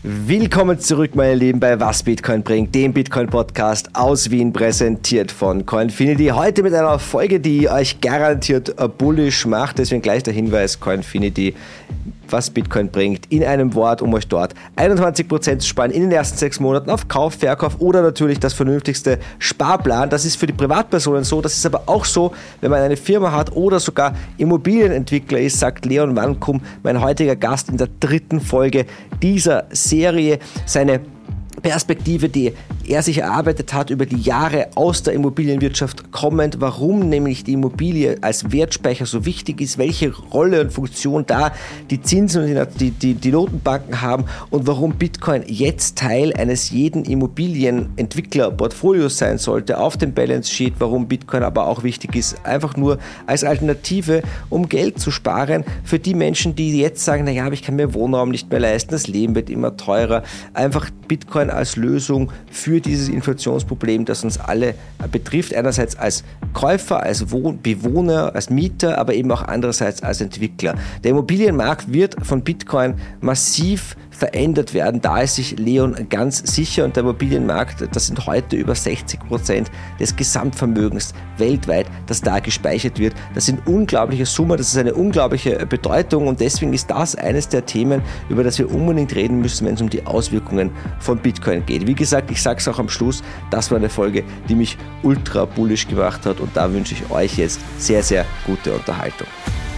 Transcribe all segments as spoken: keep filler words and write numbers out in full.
Willkommen zurück, meine Lieben, bei Was Bitcoin bringt, dem Bitcoin-Podcast aus Wien, präsentiert von Coinfinity. Heute mit einer Folge, die euch garantiert bullish macht. Deswegen gleich der Hinweis, Coinfinity, was Bitcoin bringt, in einem Wort, um euch dort einundzwanzig Prozent zu sparen in den ersten sechs Monaten auf Kauf, Verkauf oder natürlich das vernünftigste Sparplan. Das ist für die Privatpersonen so, das ist aber auch so, wenn man eine Firma hat oder sogar Immobilienentwickler ist, sagt Leon Wankum, mein heutiger Gast in der dritten Folge dieser Serie, seine Perspektive, die er sich erarbeitet hat über die Jahre aus der Immobilienwirtschaft kommend, warum nämlich die Immobilie als Wertspeicher so wichtig ist, welche Rolle und Funktion da die Zinsen und die, die, die Notenbanken haben und warum Bitcoin jetzt Teil eines jeden Immobilienentwickler-Portfolios sein sollte auf dem Balance Sheet, warum Bitcoin aber auch wichtig ist, einfach nur als Alternative, um Geld zu sparen für die Menschen, die jetzt sagen, naja, aber ich kann mir Wohnraum nicht mehr leisten, das Leben wird immer teurer, einfach Bitcoin als Lösung für dieses Inflationsproblem, das uns alle betrifft. Einerseits als Käufer, als Wohn- Bewohner, als Mieter, aber eben auch andererseits als Entwickler. Der Immobilienmarkt wird von Bitcoin massiv verändert werden. Da ist sich Leon ganz sicher und der Immobilienmarkt, das sind heute über sechzig Prozent des Gesamtvermögens weltweit, das da gespeichert wird. Das sind unglaubliche Summen, das ist eine unglaubliche Bedeutung und deswegen ist das eines der Themen, über das wir unbedingt reden müssen, wenn es um die Auswirkungen von Bitcoin geht. Wie gesagt, ich sage es auch am Schluss, das war eine Folge, die mich ultra bullish gemacht hat und da wünsche ich euch jetzt sehr, sehr gute Unterhaltung.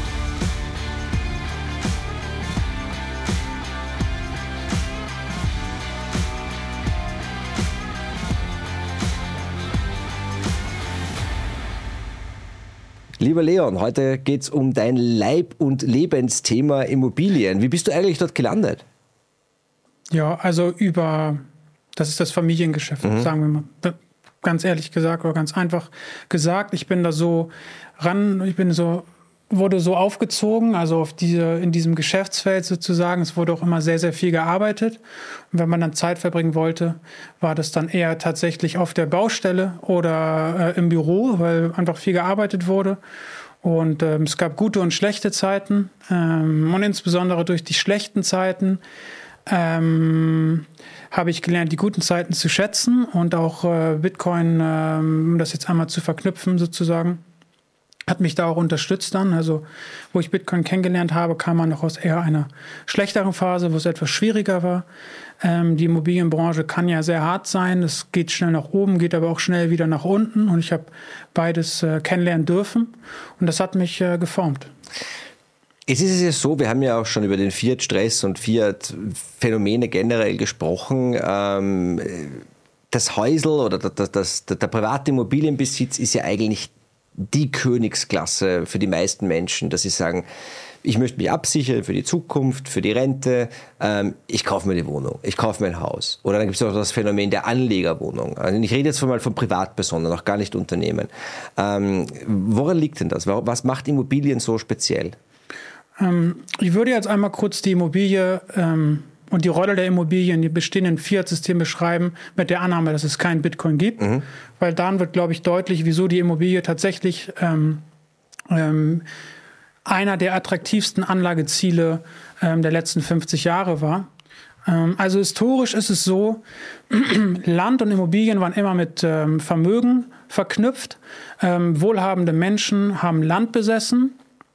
Lieber Leon, heute geht es um dein Leib- und Lebensthema Immobilien. Wie bist du eigentlich dort gelandet? Ja, also über, das ist das Familiengeschäft, mhm. sagen wir mal. Ganz ehrlich gesagt oder ganz einfach gesagt, ich bin da so ran, ich bin so, wurde so aufgezogen, also auf diese, in diesem Geschäftsfeld sozusagen. Es wurde auch immer sehr, sehr viel gearbeitet. Und wenn man dann Zeit verbringen wollte, war das dann eher tatsächlich auf der Baustelle oder äh, im Büro, weil einfach viel gearbeitet wurde. Und ähm, es gab gute und schlechte Zeiten. Ähm, und insbesondere durch die schlechten Zeiten ähm, habe ich gelernt, die guten Zeiten zu schätzen und auch äh, Bitcoin, ähm, um das jetzt einmal zu verknüpfen sozusagen, hat mich da auch unterstützt dann. Also wo ich Bitcoin kennengelernt habe, kam man noch aus eher einer schlechteren Phase, wo es etwas schwieriger war. Ähm, die Immobilienbranche kann ja sehr hart sein. Es geht schnell nach oben, geht aber auch schnell wieder nach unten. Und ich habe beides äh, kennenlernen dürfen. Und das hat mich äh, geformt. Es ist ja so, wir haben ja auch schon über den Fiat-Stress und Fiat-Phänomene generell gesprochen. Ähm, das Häusl oder das, das, der private Immobilienbesitz ist ja eigentlich die Königsklasse für die meisten Menschen, dass sie sagen, ich möchte mich absichern für die Zukunft, für die Rente, ähm, ich kaufe mir die Wohnung, ich kaufe mir ein Haus. Oder dann gibt es auch das Phänomen der Anlegerwohnung. Also ich rede jetzt mal von Privatpersonen, auch gar nicht Unternehmen. Ähm, woran liegt denn das? Was macht Immobilien so speziell? Ähm, ich würde jetzt einmal kurz die Immobilie ähm und die Rolle der Immobilien in dem bestehenden Fiat-System beschreiben, mit der Annahme, dass es kein Bitcoin gibt. Mhm. Weil dann wird, glaube ich, deutlich, wieso die Immobilie tatsächlich ähm, ähm, einer der attraktivsten Anlageziele ähm, der letzten fünfzig Jahre war. Ähm, also historisch ist es so, Land und Immobilien waren immer mit ähm, Vermögen verknüpft. Ähm, wohlhabende Menschen haben Land besessen.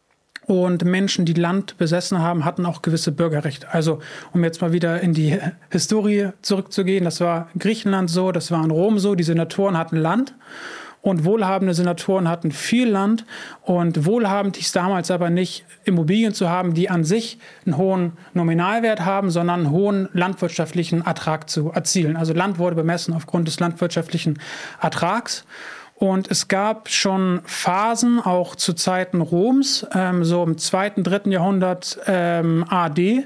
Und Menschen, die Land besessen haben, hatten auch gewisse Bürgerrechte. Also, um jetzt mal wieder in die Historie zurückzugehen, das war in Griechenland so, das war in Rom so, die Senatoren hatten Land und wohlhabende Senatoren hatten viel Land und wohlhabend hieß damals aber nicht, Immobilien zu haben, die an sich einen hohen Nominalwert haben, sondern einen hohen landwirtschaftlichen Ertrag zu erzielen. Also Land wurde bemessen aufgrund des landwirtschaftlichen Ertrags. Und es gab schon Phasen, auch zu Zeiten Roms, ähm, so im zweiten, dritten Jahrhundert ähm, A D,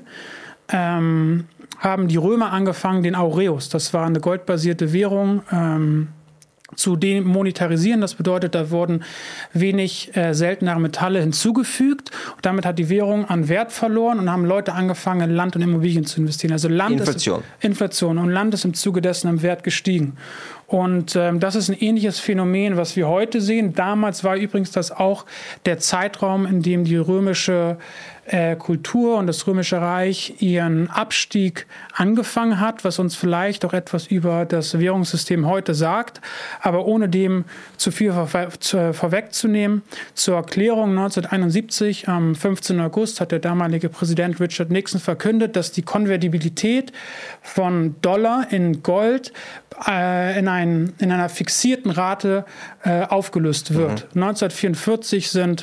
ähm, haben die Römer angefangen, den Aureus, das war eine goldbasierte Währung, ähm, zu demonetarisieren. Das bedeutet, da wurden wenig äh, seltenere Metalle hinzugefügt. Und damit hat die Währung an Wert verloren und haben Leute angefangen, in Land und Immobilien zu investieren. Also Land Inflation. Ist, Inflation. Und Land ist im Zuge dessen im Wert gestiegen. Und ähm, das ist ein ähnliches Phänomen, was wir heute sehen. Damals war übrigens das auch der Zeitraum, in dem die römische äh, Kultur und das Römische Reich ihren Abstieg angefangen hat, was uns vielleicht auch etwas über das Währungssystem heute sagt, aber ohne dem zu viel vor, zu, vorwegzunehmen. Zur Erklärung: neunzehnhunderteinundsiebzig, am fünfzehnten August, hat der damalige Präsident Richard Nixon verkündet, dass die Konvertibilität von Dollar in Gold äh, in, ein, in einer fixierten Rate äh, aufgelöst wird. Mhm. neunzehnhundertvierundvierzig sind,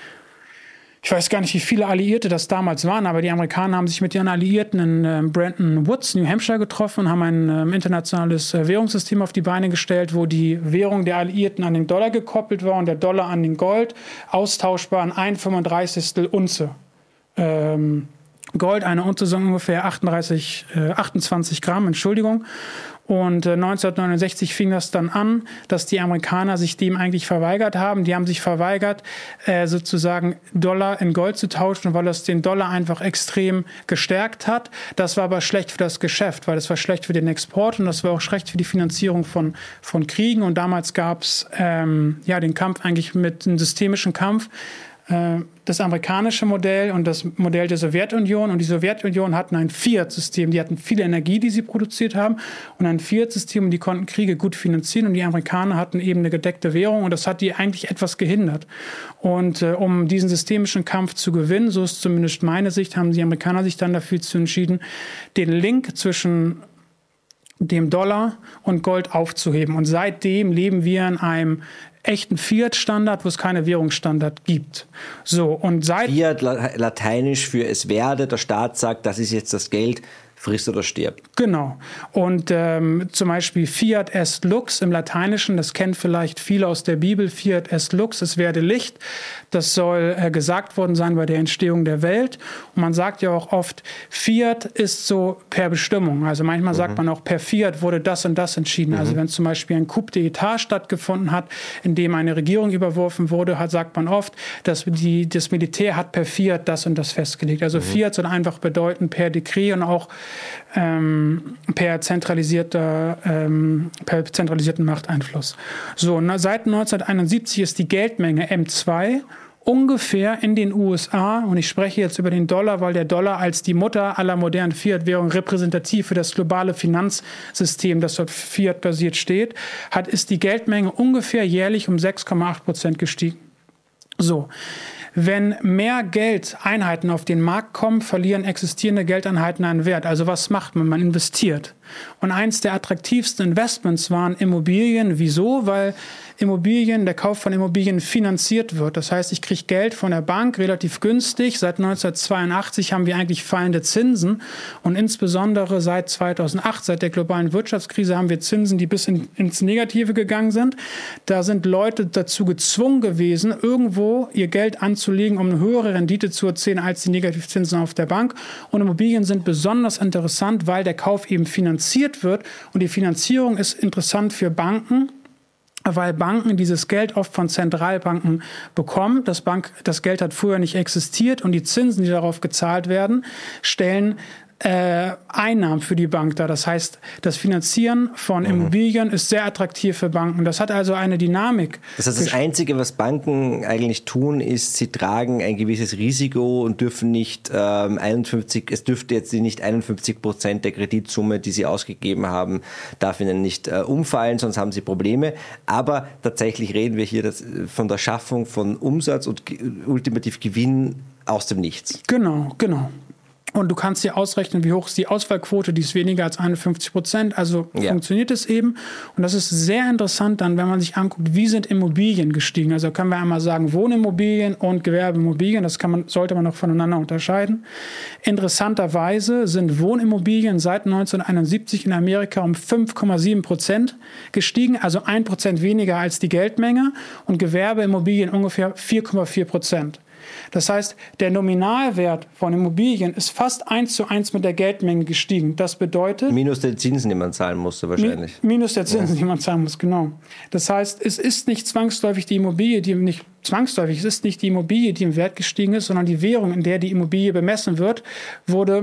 ich weiß gar nicht, wie viele Alliierte das damals waren, aber die Amerikaner haben sich mit ihren Alliierten in äh, Bretton Woods, New Hampshire, getroffen und haben ein äh, internationales äh, Währungssystem auf die Beine gestellt, wo die Währung der Alliierten an den Dollar gekoppelt war und der Dollar an den Gold, austauschbar an ein fünfunddreißigstel Unze. Ähm, Gold, eine Unze sind ungefähr achtunddreißig, äh, achtundzwanzig Gramm, Entschuldigung. Und äh, neunzehnhundertneunundsechzig fing das dann an, dass die Amerikaner sich dem eigentlich verweigert haben. Die haben sich verweigert, äh, sozusagen Dollar in Gold zu tauschen, weil das den Dollar einfach extrem gestärkt hat. Das war aber schlecht für das Geschäft, weil das war schlecht für den Export und das war auch schlecht für die Finanzierung von, von Kriegen. Und damals gab es ähm, ja, den Kampf eigentlich mit einem systemischen Kampf. Das amerikanische Modell und das Modell der Sowjetunion. Und die Sowjetunion hatten ein Fiat-System. Die hatten viel Energie, die sie produziert haben, und ein Fiat-System, und die konnten Kriege gut finanzieren. Und die Amerikaner hatten eben eine gedeckte Währung, und das hat die eigentlich etwas gehindert. Und äh, um diesen systemischen Kampf zu gewinnen, so ist zumindest meine Sicht, haben die Amerikaner sich dann dafür entschieden, den Link zwischen dem Dollar und Gold aufzuheben. Und seitdem leben wir in einem echten Fiat-Standard, wo es keine Währungsstandard gibt. So, und seit Fiat, lateinisch für es werde, der Staat sagt, das ist jetzt das Geld, frisst oder stirbt. Genau. Und ähm, zum Beispiel Fiat est lux im Lateinischen, das kennen vielleicht viele aus der Bibel, Fiat est lux, es werde Licht. Das soll äh, gesagt worden sein bei der Entstehung der Welt. Und man sagt ja auch oft, Fiat ist so per Bestimmung. Also manchmal mhm. sagt man auch, per Fiat wurde das und das entschieden. Mhm. Also wenn zum Beispiel ein Coup d'État stattgefunden hat, in dem eine Regierung überworfen wurde, hat, sagt man oft, dass die, das Militär hat per Fiat das und das festgelegt. Also mhm. Fiat soll einfach bedeuten per Dekret und auch Ähm, per zentralisierter, ähm, per zentralisierten Machteinfluss. So, na, seit neunzehnhunderteinundsiebzig ist die Geldmenge M zwei ungefähr in den U S A, und ich spreche jetzt über den Dollar, weil der Dollar als die Mutter aller modernen Fiat-Währungen repräsentativ für das globale Finanzsystem, das dort Fiat-basiert steht, hat, ist die Geldmenge ungefähr jährlich um sechs Komma acht Prozent gestiegen. So. Wenn mehr Geldeinheiten auf den Markt kommen, verlieren existierende Geldeinheiten einen Wert. Also was macht man? Man investiert. Und eins der attraktivsten Investments waren Immobilien. Wieso? Weil Immobilien, der Kauf von Immobilien finanziert wird. Das heißt, ich kriege Geld von der Bank relativ günstig. Seit neunzehnhundertzweiundachtzig haben wir eigentlich fallende Zinsen. Und insbesondere seit zweitausendacht, seit der globalen Wirtschaftskrise, haben wir Zinsen, die bis in, ins Negative gegangen sind. Da sind Leute dazu gezwungen gewesen, irgendwo ihr Geld anzulegen, um eine höhere Rendite zu erzielen als die Negativzinsen auf der Bank. Und Immobilien sind besonders interessant, weil der Kauf eben finanziert wird. Und die Finanzierung ist interessant für Banken, weil Banken dieses Geld oft von Zentralbanken bekommen. Das, Bank, das Geld hat früher nicht existiert, und die Zinsen, die darauf gezahlt werden, stellen Äh, Einnahmen für die Bank dar. Das heißt, das Finanzieren von mhm. Immobilien ist sehr attraktiv für Banken. Das hat also eine Dynamik. Das heißt, das Einzige, was Banken eigentlich tun, ist, sie tragen ein gewisses Risiko und dürfen nicht ähm, einundfünfzig, es dürfte jetzt nicht einundfünfzig Prozent der Kreditsumme, die sie ausgegeben haben, darf ihnen nicht äh, umfallen, sonst haben sie Probleme. Aber tatsächlich reden wir hier das, von der Schaffung von Umsatz und ge- ultimativ Gewinn aus dem Nichts. Genau, genau. Und du kannst dir ausrechnen, wie hoch ist die Ausfallquote, die ist weniger als einundfünfzig Prozent, also ja. funktioniert es eben. Und das ist sehr interessant dann, wenn man sich anguckt, wie sind Immobilien gestiegen. Also können wir einmal sagen, Wohnimmobilien und Gewerbeimmobilien, das kann man, sollte man noch voneinander unterscheiden. Interessanterweise sind Wohnimmobilien seit neunzehnhunderteinundsiebzig in Amerika um fünf Komma sieben Prozent gestiegen, also ein Prozent weniger als die Geldmenge, und Gewerbeimmobilien ungefähr vier Komma vier Prozent. Das heißt, der Nominalwert von Immobilien ist fast eins zu eins mit der Geldmenge gestiegen. Das bedeutet... Minus der Zinsen, die man zahlen musste wahrscheinlich. Mi- minus der Zinsen, ja. die man zahlen muss, genau. Das heißt, es ist nicht zwangsläufig die Immobilie, die nicht zwangsläufig, es ist nicht die Immobilie, die im Wert gestiegen ist, sondern die Währung, in der die Immobilie bemessen wird, wurde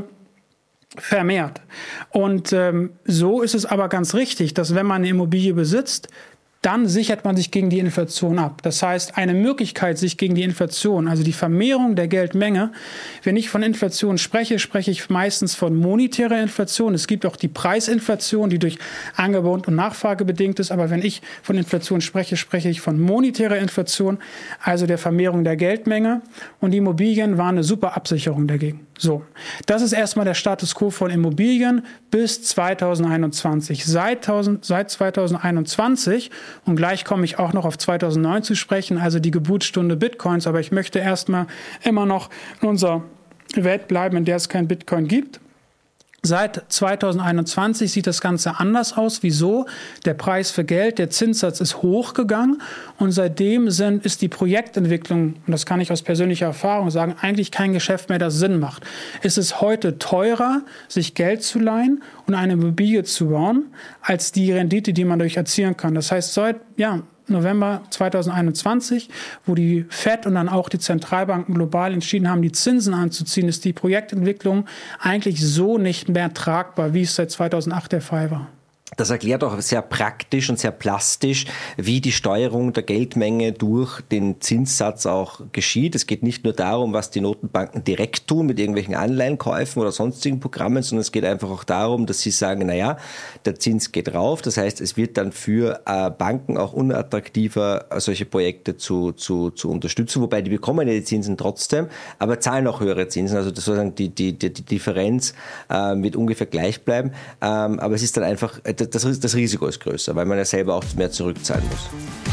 vermehrt. Und ähm, so ist es aber ganz richtig, dass wenn man eine Immobilie besitzt, dann sichert man sich gegen die Inflation ab. Das heißt, eine Möglichkeit, sich gegen die Inflation, also die Vermehrung der Geldmenge, wenn ich von Inflation spreche, spreche ich meistens von monetärer Inflation. Es gibt auch die Preisinflation, die durch Angebot und Nachfrage bedingt ist. Aber wenn ich von Inflation spreche, spreche ich von monetärer Inflation, also der Vermehrung der Geldmenge. Und die Immobilien waren eine super Absicherung dagegen. So, das ist erstmal der Status quo von Immobilien bis zweitausendeinundzwanzig. Seit, seit zweitausendeinundzwanzig, und gleich komme ich auch noch auf zweitausendneun zu sprechen, also die Geburtsstunde Bitcoins, aber ich möchte erstmal immer noch in unserer Welt bleiben, in der es kein Bitcoin gibt. Seit zweitausendeinundzwanzig sieht das Ganze anders aus. Wieso? Der Preis für Geld, der Zinssatz ist hochgegangen und seitdem sind, ist die Projektentwicklung, und das kann ich aus persönlicher Erfahrung sagen, eigentlich kein Geschäft mehr, das Sinn macht. Es ist heute teurer, sich Geld zu leihen und eine Immobilie zu bauen, als die Rendite, die man dadurch erzielen kann. Das heißt, seit, ja, November zweitausendeinundzwanzig, wo die Fed und dann auch die Zentralbanken global entschieden haben, die Zinsen anzuziehen, ist die Projektentwicklung eigentlich so nicht mehr tragbar, wie es seit zweitausendacht der Fall war. Das erklärt auch sehr praktisch und sehr plastisch, wie die Steuerung der Geldmenge durch den Zinssatz auch geschieht. Es geht nicht nur darum, was die Notenbanken direkt tun mit irgendwelchen Anleihenkäufen oder sonstigen Programmen, sondern es geht einfach auch darum, dass sie sagen, naja, der Zins geht rauf. Das heißt, es wird dann für äh, Banken auch unattraktiver, solche Projekte zu, zu, zu unterstützen. Wobei die bekommen ja die Zinsen trotzdem, aber zahlen auch höhere Zinsen. Also das sozusagen die, die, die, die Differenz äh, wird ungefähr gleich bleiben. Ähm, aber es ist dann einfach Das, das Risiko ist größer, weil man ja selber auch mehr zurückzahlen muss.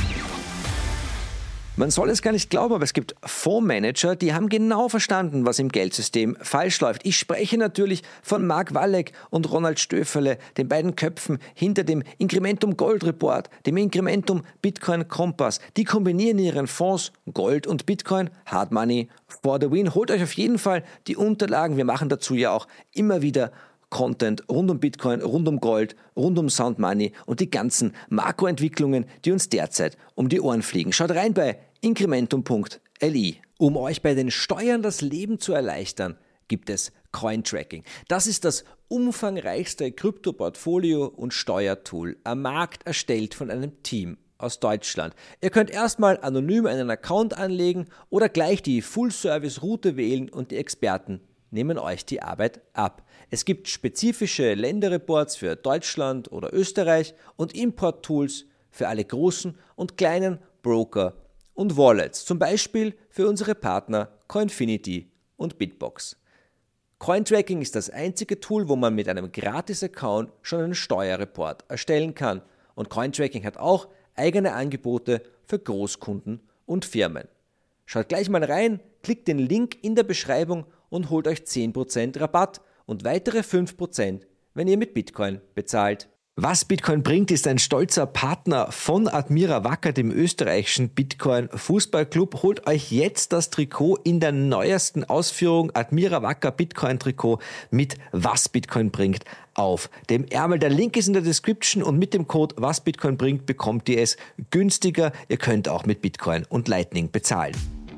Man soll es gar nicht glauben, aber es gibt Fondsmanager, die haben genau verstanden, was im Geldsystem falsch läuft. Ich spreche natürlich von Mark Walleck und Ronald Stöferle, den beiden Köpfen hinter dem Incrementum Gold Report, dem Incrementum Bitcoin Kompass. Die kombinieren in ihren Fonds Gold und Bitcoin, Hard Money for the Win. Holt euch auf jeden Fall die Unterlagen. Wir machen dazu ja auch immer wieder Content rund um Bitcoin, rund um Gold, rund um Sound Money und die ganzen Makroentwicklungen, die uns derzeit um die Ohren fliegen. Schaut rein bei incrementum punkt l i. Um euch bei den Steuern das Leben zu erleichtern, gibt es Cointracking. Das ist das umfangreichste Krypto-Portfolio- und Steuertool am Markt, erstellt von einem Team aus Deutschland. Ihr könnt erstmal anonym einen Account anlegen oder gleich die Full-Service-Route wählen und die Experten nehmen euch die Arbeit ab. Es gibt spezifische Länderreports für Deutschland oder Österreich und Import-Tools für alle großen und kleinen Broker und Wallets, zum Beispiel für unsere Partner Coinfinity und Bitbox. Cointracking ist das einzige Tool, wo man mit einem Gratis-Account schon einen Steuerreport erstellen kann. Und Cointracking hat auch eigene Angebote für Großkunden und Firmen. Schaut gleich mal rein, klickt den Link in der Beschreibung und holt euch zehn Prozent Rabatt und weitere fünf Prozent, wenn ihr mit Bitcoin bezahlt. Was Bitcoin bringt, ist ein stolzer Partner von Admira Wacker, dem österreichischen Bitcoin-Fußballclub. Holt euch jetzt das Trikot in der neuesten Ausführung, Admira Wacker Bitcoin-Trikot mit Was Bitcoin bringt auf dem Ärmel. Der Link ist in der Description und mit dem Code Was Bitcoin bringt bekommt ihr es günstiger. Ihr könnt auch mit Bitcoin und Lightning bezahlen.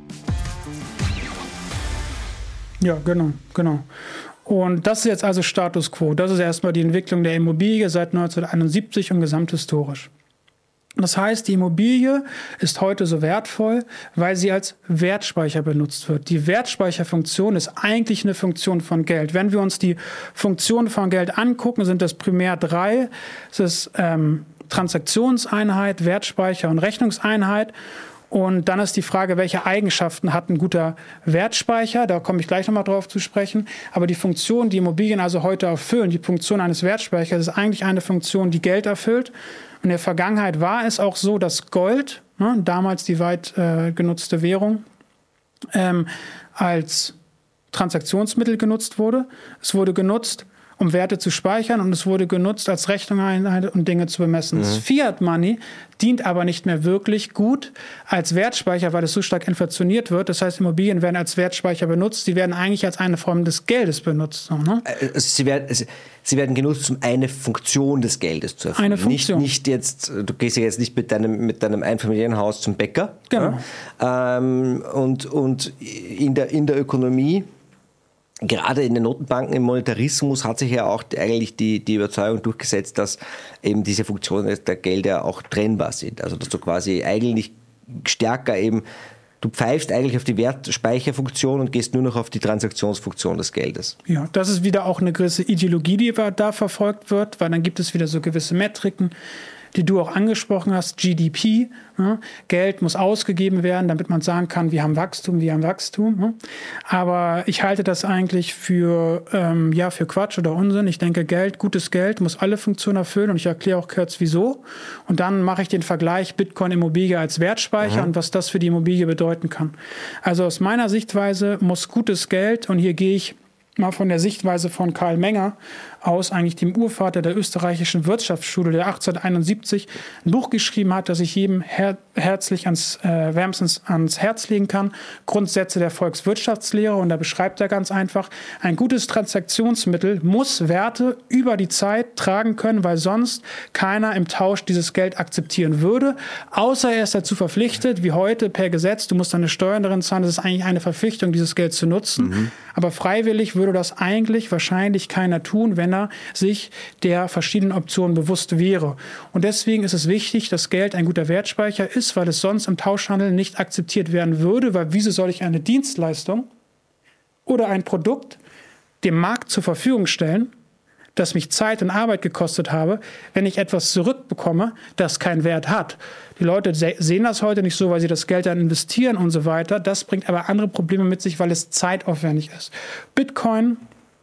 Ja, genau, genau. Und das ist jetzt also Status Quo. Das ist erstmal die Entwicklung der Immobilie seit neunzehnhunderteinundsiebzig und gesamthistorisch. Das heißt, die Immobilie ist heute so wertvoll, weil sie als Wertspeicher benutzt wird. Die Wertspeicherfunktion ist eigentlich eine Funktion von Geld. Wenn wir uns die Funktionen von Geld angucken, sind das primär drei. Es ist ähm, Transaktionseinheit, Wertspeicher und Rechnungseinheit. Und dann ist die Frage, welche Eigenschaften hat ein guter Wertspeicher? Da komme ich gleich nochmal drauf zu sprechen. Aber die Funktion, die Immobilien also heute erfüllen, die Funktion eines Wertspeichers, ist eigentlich eine Funktion, die Geld erfüllt. In der Vergangenheit war es auch so, dass Gold, ne, damals die weit äh, genutzte Währung, ähm, als Transaktionsmittel genutzt wurde. Es wurde genutzt, um Werte zu speichern, und es wurde genutzt als Rechnungseinheit, um Dinge zu bemessen. Mhm. Das Fiat Money dient aber nicht mehr wirklich gut als Wertspeicher, weil es so stark inflationiert wird. Das heißt, Immobilien werden als Wertspeicher benutzt. Sie werden eigentlich als eine Form des Geldes benutzt. So, ne? also sie, werden, also sie werden genutzt, um eine Funktion des Geldes zu erfüllen. Eine Funktion. Nicht, nicht jetzt, du gehst ja jetzt nicht mit deinem, mit deinem Einfamilienhaus zum Bäcker. Genau. Ja? Ähm, und und in, der, in der Ökonomie gerade in den Notenbanken im Monetarismus hat sich ja auch eigentlich die, die Überzeugung durchgesetzt, dass eben diese Funktionen der Gelder auch trennbar sind. Also dass du quasi eigentlich stärker eben, du pfeifst eigentlich auf die Wertspeicherfunktion und gehst nur noch auf die Transaktionsfunktion des Geldes. Ja, das ist wieder auch eine gewisse Ideologie, die da verfolgt wird, weil dann gibt es wieder so gewisse Metriken, die du auch angesprochen hast, G D P. Ja, Geld muss ausgegeben werden, damit man sagen kann, wir haben Wachstum, wir haben Wachstum. Ja. Aber ich halte das eigentlich für, ähm, ja, für Quatsch oder Unsinn. Ich denke, Geld, gutes Geld muss alle Funktionen erfüllen und ich erkläre auch kurz, wieso. Und dann mache ich den Vergleich Bitcoin-Immobilie als Wertspeicher mhm. und was das für die Immobilie bedeuten kann. Also aus meiner Sichtweise muss gutes Geld, und hier gehe ich mal von der Sichtweise von Karl Menger aus, eigentlich dem Urvater der österreichischen Wirtschaftsschule, der achtzehnhunderteinundsiebzig ein Buch geschrieben hat, das ich jedem her- herzlich ans, äh, wärmstens ans Herz legen kann, Grundsätze der Volkswirtschaftslehre. Und da beschreibt er ganz einfach, ein gutes Transaktionsmittel muss Werte über die Zeit tragen können, weil sonst keiner im Tausch dieses Geld akzeptieren würde, außer er ist dazu verpflichtet, wie heute per Gesetz, du musst deine Steuern darin zahlen, das ist eigentlich eine Verpflichtung, dieses Geld zu nutzen. Mhm. Aber freiwillig würde das eigentlich wahrscheinlich keiner tun, wenn er sich der verschiedenen Optionen bewusst wäre. Und deswegen ist es wichtig, dass Geld ein guter Wertspeicher ist, weil es sonst im Tauschhandel nicht akzeptiert werden würde, weil wieso soll ich eine Dienstleistung oder ein Produkt dem Markt zur Verfügung stellen, das mich Zeit und Arbeit gekostet habe, wenn ich etwas zurückbekomme, das keinen Wert hat. Die Leute se- sehen das heute nicht so, weil sie das Geld dann investieren und so weiter. Das bringt aber andere Probleme mit sich, weil es zeitaufwendig ist. Bitcoin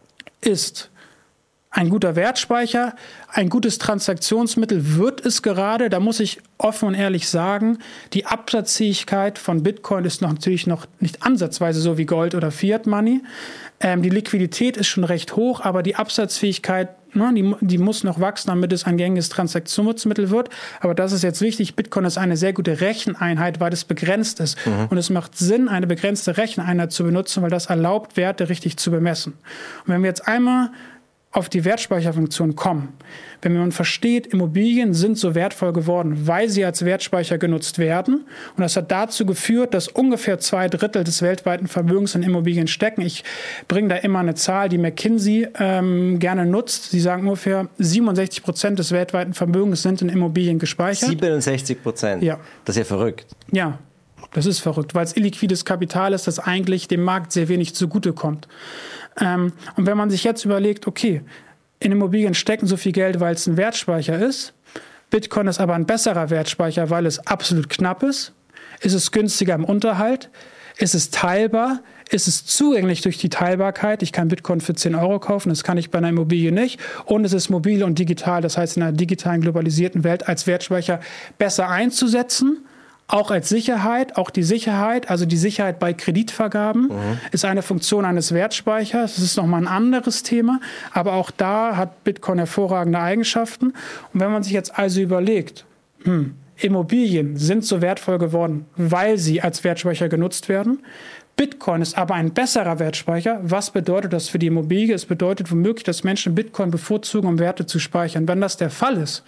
ist ein guter Wertspeicher, ein gutes Transaktionsmittel wird es gerade. Da muss ich offen und ehrlich sagen, die Absatzfähigkeit von Bitcoin ist noch natürlich noch nicht ansatzweise so wie Gold oder Fiat Money. Ähm, die Liquidität ist schon recht hoch, aber die Absatzfähigkeit, ne, die, die muss noch wachsen, damit es ein gängiges Transaktionsmittel wird. Aber das ist jetzt wichtig. Bitcoin ist eine sehr gute Recheneinheit, weil es begrenzt ist. Mhm. Und es macht Sinn, eine begrenzte Recheneinheit zu benutzen, weil das erlaubt, Werte richtig zu bemessen. Und wenn wir jetzt einmal auf die Wertspeicherfunktion kommen. Wenn man versteht, Immobilien sind so wertvoll geworden, weil sie als Wertspeicher genutzt werden. Und das hat dazu geführt, dass ungefähr zwei Drittel des weltweiten Vermögens in Immobilien stecken. Ich bringe da immer eine Zahl, die McKinsey ähm, gerne nutzt. Sie sagen ungefähr siebenundsechzig Prozent des weltweiten Vermögens sind in Immobilien gespeichert. siebenundsechzig Prozent? Ja. Das ist ja verrückt. Ja, das ist verrückt, weil es illiquides Kapital ist, das eigentlich dem Markt sehr wenig zugutekommt. Ähm, und wenn man sich jetzt überlegt, okay, in Immobilien stecken so viel Geld, weil es ein Wertspeicher ist, Bitcoin ist aber ein besserer Wertspeicher, weil es absolut knapp ist, ist es günstiger im Unterhalt, ist es teilbar, ist es zugänglich durch die Teilbarkeit, ich kann Bitcoin für zehn Euro kaufen, das kann ich bei einer Immobilie nicht, und es ist mobil und digital, das heißt in einer digitalen, globalisierten Welt als Wertspeicher besser einzusetzen. Auch als Sicherheit, auch die Sicherheit, also die Sicherheit bei Kreditvergaben, mhm. ist eine Funktion eines Wertspeichers. Das ist nochmal ein anderes Thema, aber auch da hat Bitcoin hervorragende Eigenschaften. Und wenn man sich jetzt also überlegt, hm, Immobilien sind so wertvoll geworden, weil sie als Wertspeicher genutzt werden. Bitcoin ist aber ein besserer Wertspeicher. Was bedeutet das für die Immobilie? Es bedeutet womöglich, dass Menschen Bitcoin bevorzugen, um Werte zu speichern. Wenn das der Fall ist,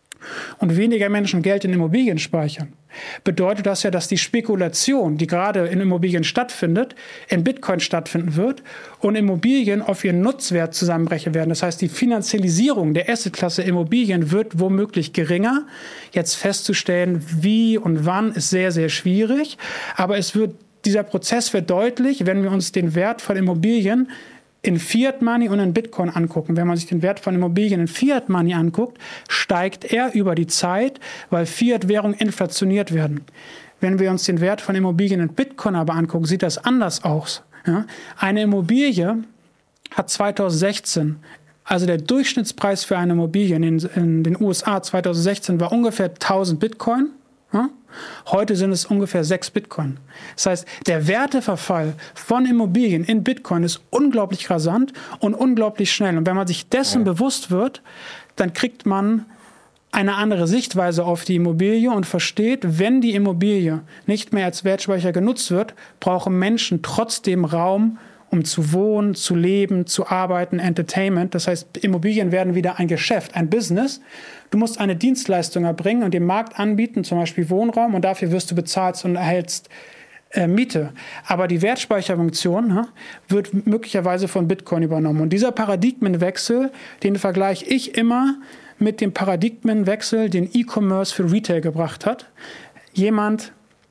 und weniger Menschen Geld in Immobilien speichern, bedeutet das ja, dass die Spekulation, die gerade in Immobilien stattfindet, in Bitcoin stattfinden wird und Immobilien auf ihren Nutzwert zusammenbrechen werden. Das heißt, die Finanzialisierung der Assetklasse Immobilien wird womöglich geringer. Jetzt festzustellen, wie und wann, ist sehr, sehr schwierig. Aber es wird, dieser Prozess wird deutlich, wenn wir uns den Wert von Immobilien in Fiat Money und in Bitcoin angucken. Wenn man sich den Wert von Immobilien in Fiat Money anguckt, steigt er über die Zeit, weil Fiat-Währungen inflationiert werden. Wenn wir uns den Wert von Immobilien in Bitcoin aber angucken, sieht das anders aus. Ja? Eine Immobilie hat zweitausendsechzehn, also der Durchschnittspreis für eine Immobilie in, in den U S A zweitausendsechzehn war ungefähr tausend Bitcoin. Ja? Heute sind es ungefähr sechs Bitcoin. Das heißt, der Werteverfall von Immobilien in Bitcoin ist unglaublich rasant und unglaublich schnell. Und wenn man sich dessen ja. bewusst wird, dann kriegt man eine andere Sichtweise auf die Immobilie und versteht, wenn die Immobilie nicht mehr als Wertspeicher genutzt wird, brauchen Menschen trotzdem Raum, um zu wohnen, zu leben, zu arbeiten, Entertainment. Das heißt, Immobilien werden wieder ein Geschäft, ein Business. Du musst eine Dienstleistung erbringen und dem Markt anbieten, zum Beispiel Wohnraum, und dafür wirst du bezahlt und erhältst äh, Miete. Aber die Wertspeicherfunktion ne, wird möglicherweise von Bitcoin übernommen. Und dieser Paradigmenwechsel, den vergleiche ich immer mit dem Paradigmenwechsel, den E-Commerce für Retail gebracht hat. Jemand,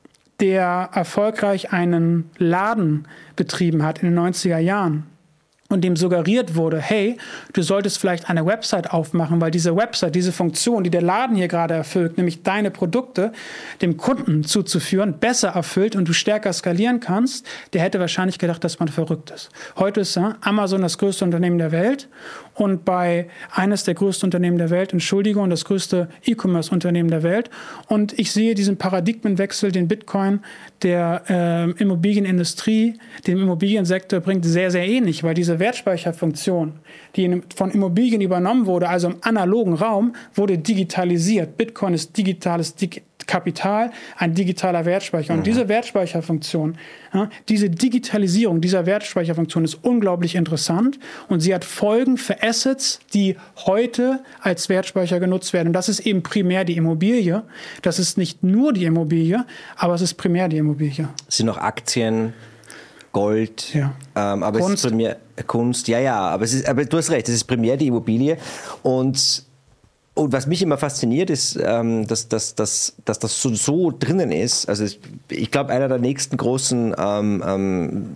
der erfolgreich einen Laden betrieben hat in den neunziger Jahren und dem suggeriert wurde, hey, du solltest vielleicht eine Website aufmachen, weil diese Website, diese Funktion, die der Laden hier gerade erfüllt, nämlich deine Produkte dem Kunden zuzuführen, besser erfüllt und du stärker skalieren kannst, der hätte wahrscheinlich gedacht, dass man verrückt ist. Heute ist ja, Amazon das größte Unternehmen der Welt und bei eines der größten Unternehmen der Welt, Entschuldigung, das größte E-Commerce-Unternehmen der Welt. Und ich sehe diesen Paradigmenwechsel, den Bitcoin der äh, Immobilienindustrie, dem Immobiliensektor bringt, sehr, sehr ähnlich, weil diese Wertspeicherfunktion, die von Immobilien übernommen wurde, also im analogen Raum, wurde digitalisiert. Bitcoin ist digitales Dig- Kapital, ein digitaler Wertspeicher. Und mhm. diese Wertspeicherfunktion, ja, diese Digitalisierung dieser Wertspeicherfunktion ist unglaublich interessant und sie hat Folgen für Assets, die heute als Wertspeicher genutzt werden. Und das ist eben primär die Immobilie. Das ist nicht nur die Immobilie, aber es ist primär die Immobilie. Es sind noch Aktien, Gold, ja. ähm, aber Kunst. Es ist primär Kunst, ja, ja, aber, es ist, aber du hast recht, es ist primär die Immobilie und, und was mich immer fasziniert ist, ähm, dass, dass, dass, dass das so, so drinnen ist, also es, ich glaube, einer der nächsten großen ähm, ähm,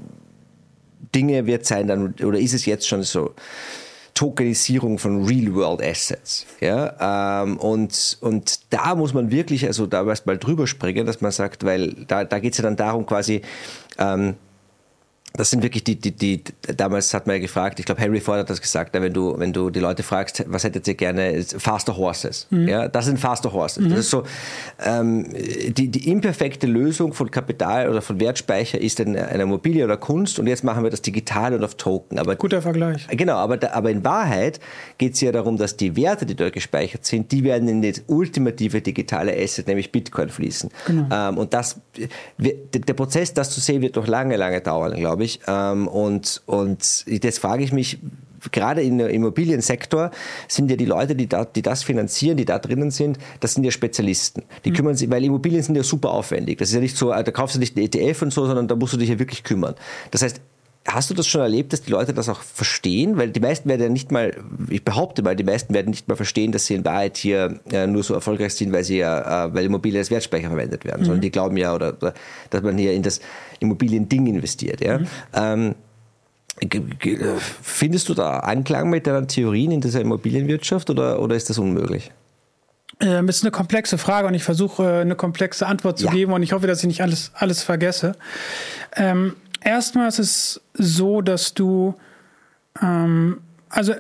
Dinge wird sein, dann, oder ist es jetzt schon so, Tokenisierung von Real-World-Assets. Ja? Ähm, und, und da muss man wirklich, also da erst mal drüber springen, dass man sagt, weil da, da geht es ja dann darum quasi, ähm, das sind wirklich die, die, die, damals hat man ja gefragt, ich glaube Henry Ford hat das gesagt, wenn du, wenn du die Leute fragst, was hättet ihr gerne, faster horses. Mhm. Ja, das sind faster horses. Mhm. Das ist so, ähm, die, die imperfekte Lösung von Kapital oder von Wertspeicher ist eine, eine Immobilie oder Kunst und jetzt machen wir das digital und auf Token. Aber, guter Vergleich. Genau, aber, da, aber in Wahrheit geht es ja darum, dass die Werte, die dort gespeichert sind, die werden in das ultimative digitale Asset, nämlich Bitcoin fließen. Genau. Ähm, und das, der Prozess, das zu sehen, wird noch lange, lange dauern, glaube ich. Ich. Und, und das frage ich mich, gerade im Immobiliensektor sind ja die Leute, die, da, die das finanzieren, die da drinnen sind, das sind ja Spezialisten. Die mhm. kümmern sich, weil Immobilien sind ja super aufwendig. Das ist ja nicht so, da kaufst du nicht einen E T F und so, sondern da musst du dich ja wirklich kümmern. Das heißt, hast du das schon erlebt, dass die Leute das auch verstehen? Weil die meisten werden ja nicht mal, ich behaupte mal, die meisten werden nicht mal verstehen, dass sie in Wahrheit hier äh, nur so erfolgreich sind, weil sie ja, äh, weil Immobilien als Wertspeicher verwendet werden. Mhm. Sondern die glauben ja, oder, oder dass man hier in das Immobiliending investiert. Ja? Mhm. Ähm, g- g- findest du da Anklang mit deinen Theorien in dieser Immobilienwirtschaft oder, oder ist das unmöglich? Ähm, ist eine komplexe Frage und ich versuche eine komplexe Antwort zu ja. geben und ich hoffe, dass ich nicht alles, alles vergesse. Ähm, Erstmal ist es so, dass du, ähm, also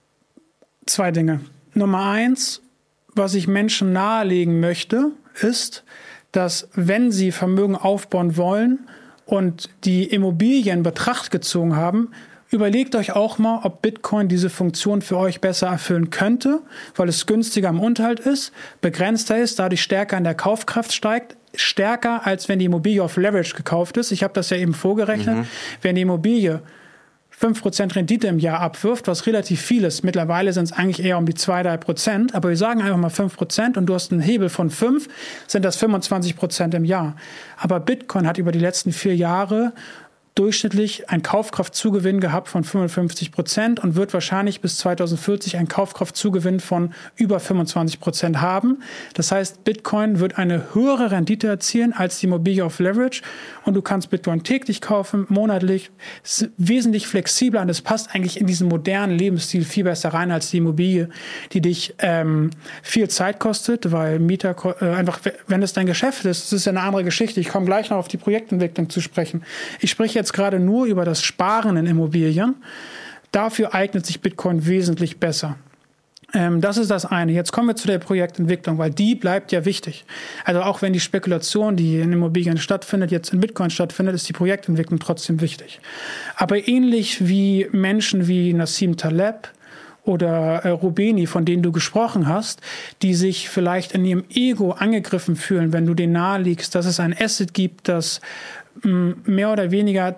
zwei Dinge. Nummer eins, was ich Menschen nahelegen möchte, ist, dass wenn sie Vermögen aufbauen wollen und die Immobilien in Betracht gezogen haben, überlegt euch auch mal, ob Bitcoin diese Funktion für euch besser erfüllen könnte, weil es günstiger im Unterhalt ist, begrenzter ist, dadurch stärker in der Kaufkraft steigt, stärker als wenn die Immobilie auf Leverage gekauft ist. Ich habe das ja eben vorgerechnet. Mhm. Wenn die Immobilie fünf Prozent Rendite im Jahr abwirft, was relativ viel ist, mittlerweile sind es eigentlich eher um die zwei bis drei Prozent, aber wir sagen einfach mal fünf Prozent und du hast einen Hebel von fünf, sind das fünfundzwanzig Prozent im Jahr. Aber Bitcoin hat über die letzten vier Jahre durchschnittlich einen Kaufkraftzugewinn gehabt von fünfundfünfzig Prozent und wird wahrscheinlich bis zweitausendvierzig einen Kaufkraftzugewinn von über fünfundzwanzig Prozent haben. Das heißt, Bitcoin wird eine höhere Rendite erzielen als die Immobilie auf Leverage und du kannst Bitcoin täglich kaufen, monatlich, ist wesentlich flexibler und es passt eigentlich in diesen modernen Lebensstil viel besser rein als die Immobilie, die dich ähm, viel Zeit kostet, weil Mieter äh, einfach, wenn es dein Geschäft ist, das ist ja eine andere Geschichte. Ich komme gleich noch auf die Projektentwicklung zu sprechen. Ich spreche jetzt gerade nur über das Sparen in Immobilien. Dafür eignet sich Bitcoin wesentlich besser. Ähm, das ist das eine. Jetzt kommen wir zu der Projektentwicklung, weil die bleibt ja wichtig. Also auch wenn die Spekulation, die in Immobilien stattfindet, jetzt in Bitcoin stattfindet, ist die Projektentwicklung trotzdem wichtig. Aber ähnlich wie Menschen wie Nassim Taleb oder äh, Roubini, von denen du gesprochen hast, die sich vielleicht in ihrem Ego angegriffen fühlen, wenn du denen nahelegst, dass es ein Asset gibt, das mh, mehr oder weniger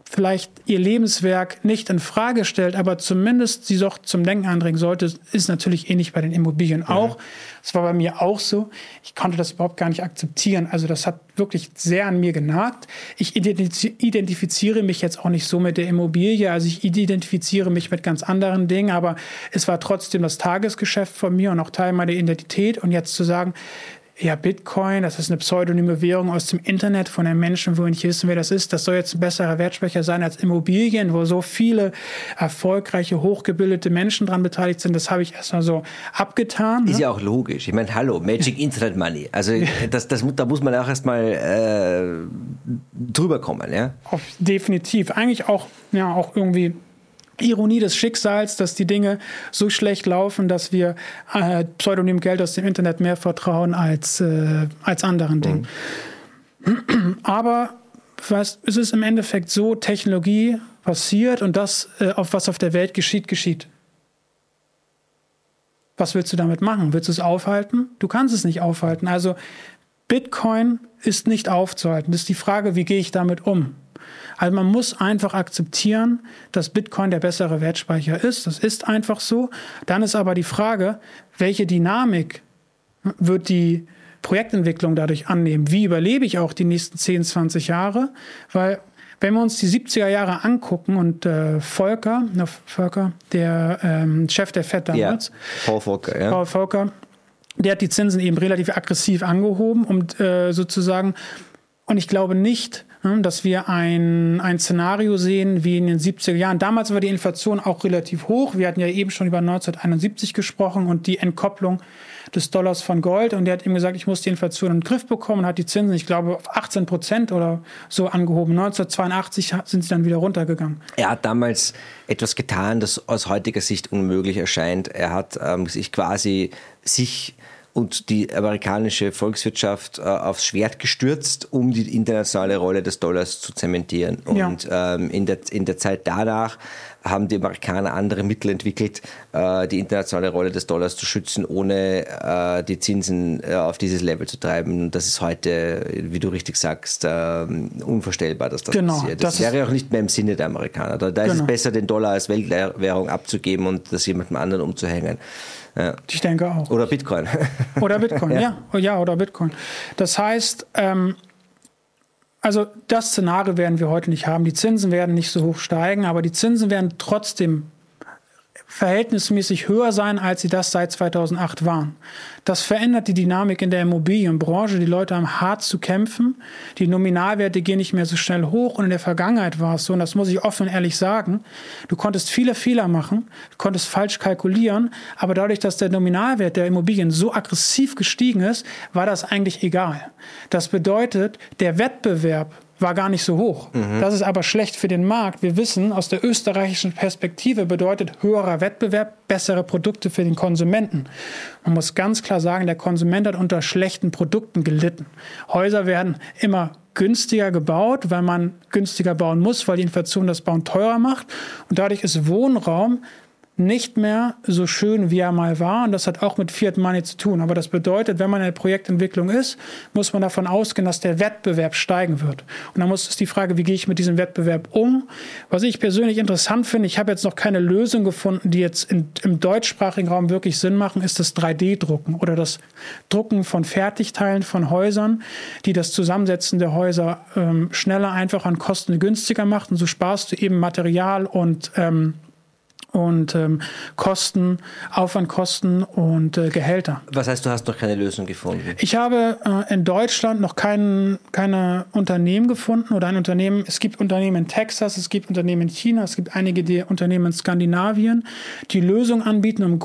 vielleicht ihr Lebenswerk nicht in Frage stellt, aber zumindest sie doch zum Denken anregen sollte, ist natürlich ähnlich bei den Immobilien auch. Das war bei mir auch so. Ich konnte das überhaupt gar nicht akzeptieren. Also das hat wirklich sehr an mir genagt. Ich identifiziere mich jetzt auch nicht so mit der Immobilie. Also ich identifiziere mich mit ganz anderen Dingen, aber es war trotzdem das Tagesgeschäft von mir und auch Teil meiner Identität. Und jetzt zu sagen, ja, Bitcoin, das ist eine pseudonyme Währung aus dem Internet von einem Menschen, wo wir nicht wissen, wer das ist. Das soll jetzt ein besserer Wertspeicher sein als Immobilien, wo so viele erfolgreiche, hochgebildete Menschen dran beteiligt sind. Das habe ich erstmal so abgetan. Ist ne? ja auch logisch. Ich meine, hallo, Magic Internet Money. Also das, das, da muss man auch erstmal äh, drüber kommen. Ja? Auf, definitiv. Eigentlich auch, ja, auch irgendwie Ironie des Schicksals, dass die Dinge so schlecht laufen, dass wir äh, pseudonym Geld aus dem Internet mehr vertrauen als, äh, als anderen Dingen. Mhm. Aber was, es ist im Endeffekt so, Technologie passiert und das, äh, auf was auf der Welt geschieht, geschieht. Was willst du damit machen? Willst du es aufhalten? Du kannst es nicht aufhalten. Also Bitcoin ist nicht aufzuhalten. Das ist die Frage, wie gehe ich damit um? Also man muss einfach akzeptieren, dass Bitcoin der bessere Wertspeicher ist. Das ist einfach so. Dann ist aber die Frage, welche Dynamik wird die Projektentwicklung dadurch annehmen? Wie überlebe ich auch die nächsten zehn, zwanzig Jahre? Weil wenn wir uns die siebziger Jahre angucken und äh, Volcker, na, Volcker, der ähm, Chef der Fed damals, ja, Paul Volcker, ja. Paul Volcker, der hat die Zinsen eben relativ aggressiv angehoben und äh, sozusagen, und ich glaube nicht, dass wir ein, ein Szenario sehen wie in den siebziger Jahren. Damals war die Inflation auch relativ hoch. Wir hatten ja eben schon über neunzehnhunderteinundsiebzig gesprochen und die Entkopplung des Dollars von Gold. Und der hat ihm gesagt, ich muss die Inflation in den Griff bekommen und hat die Zinsen, ich glaube, auf achtzehn Prozent oder so angehoben. neunzehnhundertzweiundachtzig sind sie dann wieder runtergegangen. Er hat damals etwas getan, das aus heutiger Sicht unmöglich erscheint. Er hat ähm, sich quasi sich und die amerikanische Volkswirtschaft äh, aufs Schwert gestürzt, um die internationale Rolle des Dollars zu zementieren. Und ja. ähm, in, der, in der Zeit danach haben die Amerikaner andere Mittel entwickelt, äh, die internationale Rolle des Dollars zu schützen, ohne äh, die Zinsen äh, auf dieses Level zu treiben. Und das ist heute, wie du richtig sagst, äh, unvorstellbar, dass das genau, passiert. Das, das wäre auch nicht mehr im Sinne der Amerikaner. Da, da genau. ist es besser, den Dollar als Weltwährung abzugeben und das jemandem anderen umzuhängen. Ja. Ich denke auch. Oder Bitcoin. Oder Bitcoin, ja. ja. Ja, oder Bitcoin. Das heißt, ähm, also das Szenario werden wir heute nicht haben. Die Zinsen werden nicht so hoch steigen, aber die Zinsen werden trotzdem verhältnismäßig höher sein, als sie das seit zweitausendacht waren. Das verändert die Dynamik in der Immobilienbranche. Die Leute haben hart zu kämpfen. Die Nominalwerte gehen nicht mehr so schnell hoch. Und in der Vergangenheit war es so, und das muss ich offen und ehrlich sagen, du konntest viele Fehler machen, du konntest falsch kalkulieren, aber dadurch, dass der Nominalwert der Immobilien so aggressiv gestiegen ist, war das eigentlich egal. Das bedeutet, der Wettbewerb war gar nicht so hoch. Mhm. Das ist aber schlecht für den Markt. Wir wissen, aus der österreichischen Perspektive bedeutet höherer Wettbewerb bessere Produkte für den Konsumenten. Man muss ganz klar sagen, der Konsument hat unter schlechten Produkten gelitten. Häuser werden immer günstiger gebaut, weil man günstiger bauen muss, weil die Inflation das Bauen teurer macht. Und dadurch ist Wohnraum nicht mehr so schön, wie er mal war. Und das hat auch mit Fiat Money zu tun. Aber das bedeutet, wenn man in der Projektentwicklung ist, muss man davon ausgehen, dass der Wettbewerb steigen wird. Und dann muss es die Frage, wie gehe ich mit diesem Wettbewerb um? Was ich persönlich interessant finde, ich habe jetzt noch keine Lösung gefunden, die jetzt in, im deutschsprachigen Raum wirklich Sinn machen, ist das drei D Drucken oder das Drucken von Fertigteilen von Häusern, die das Zusammensetzen der Häuser ähm, schneller, einfacher und kostengünstiger macht. Und so sparst du eben Material und ähm, und ähm, Kosten, Aufwandkosten und äh, Gehälter. Was heißt, du hast noch keine Lösung gefunden? Ich habe äh, in Deutschland noch kein, keine Unternehmen gefunden oder ein Unternehmen, es gibt Unternehmen in Texas, es gibt Unternehmen in China, es gibt einige die Unternehmen in Skandinavien, die Lösungen anbieten, um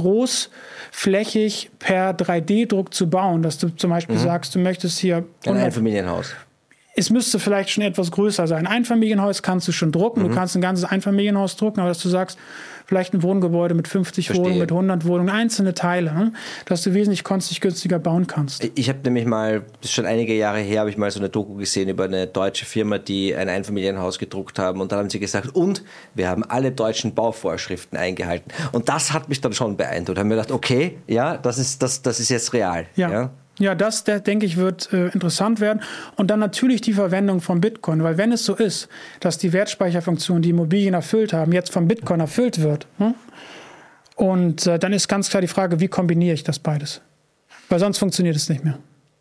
großflächig per drei D Druck zu bauen, dass du zum Beispiel mhm. sagst, du möchtest hier ein Einfamilienhaus. Es müsste vielleicht schon etwas größer sein. Ein Einfamilienhaus kannst du schon drucken, mhm. du kannst ein ganzes Einfamilienhaus drucken, aber dass du sagst, vielleicht ein Wohngebäude mit fünfzig Verstehe. Wohnungen, mit hundert Wohnungen, einzelne Teile, ne? Dass du wesentlich konstig günstiger bauen kannst. Ich habe nämlich mal, das ist schon einige Jahre her, habe ich mal so eine Doku gesehen über eine deutsche Firma, die ein Einfamilienhaus gedruckt haben und dann haben sie gesagt, und wir haben alle deutschen Bauvorschriften eingehalten. Und das hat mich dann schon beeindruckt. Da haben wir gedacht, okay, ja, das ist, das, das ist jetzt real. Ja. ja. Ja, das, der, denke ich, wird äh, interessant werden. Und dann natürlich die Verwendung von Bitcoin. Weil wenn es so ist, dass die Wertspeicherfunktion, die Immobilien erfüllt haben, jetzt von Bitcoin erfüllt wird, hm? und äh, dann ist ganz klar die Frage, wie kombiniere ich das beides? Weil sonst funktioniert es nicht mehr.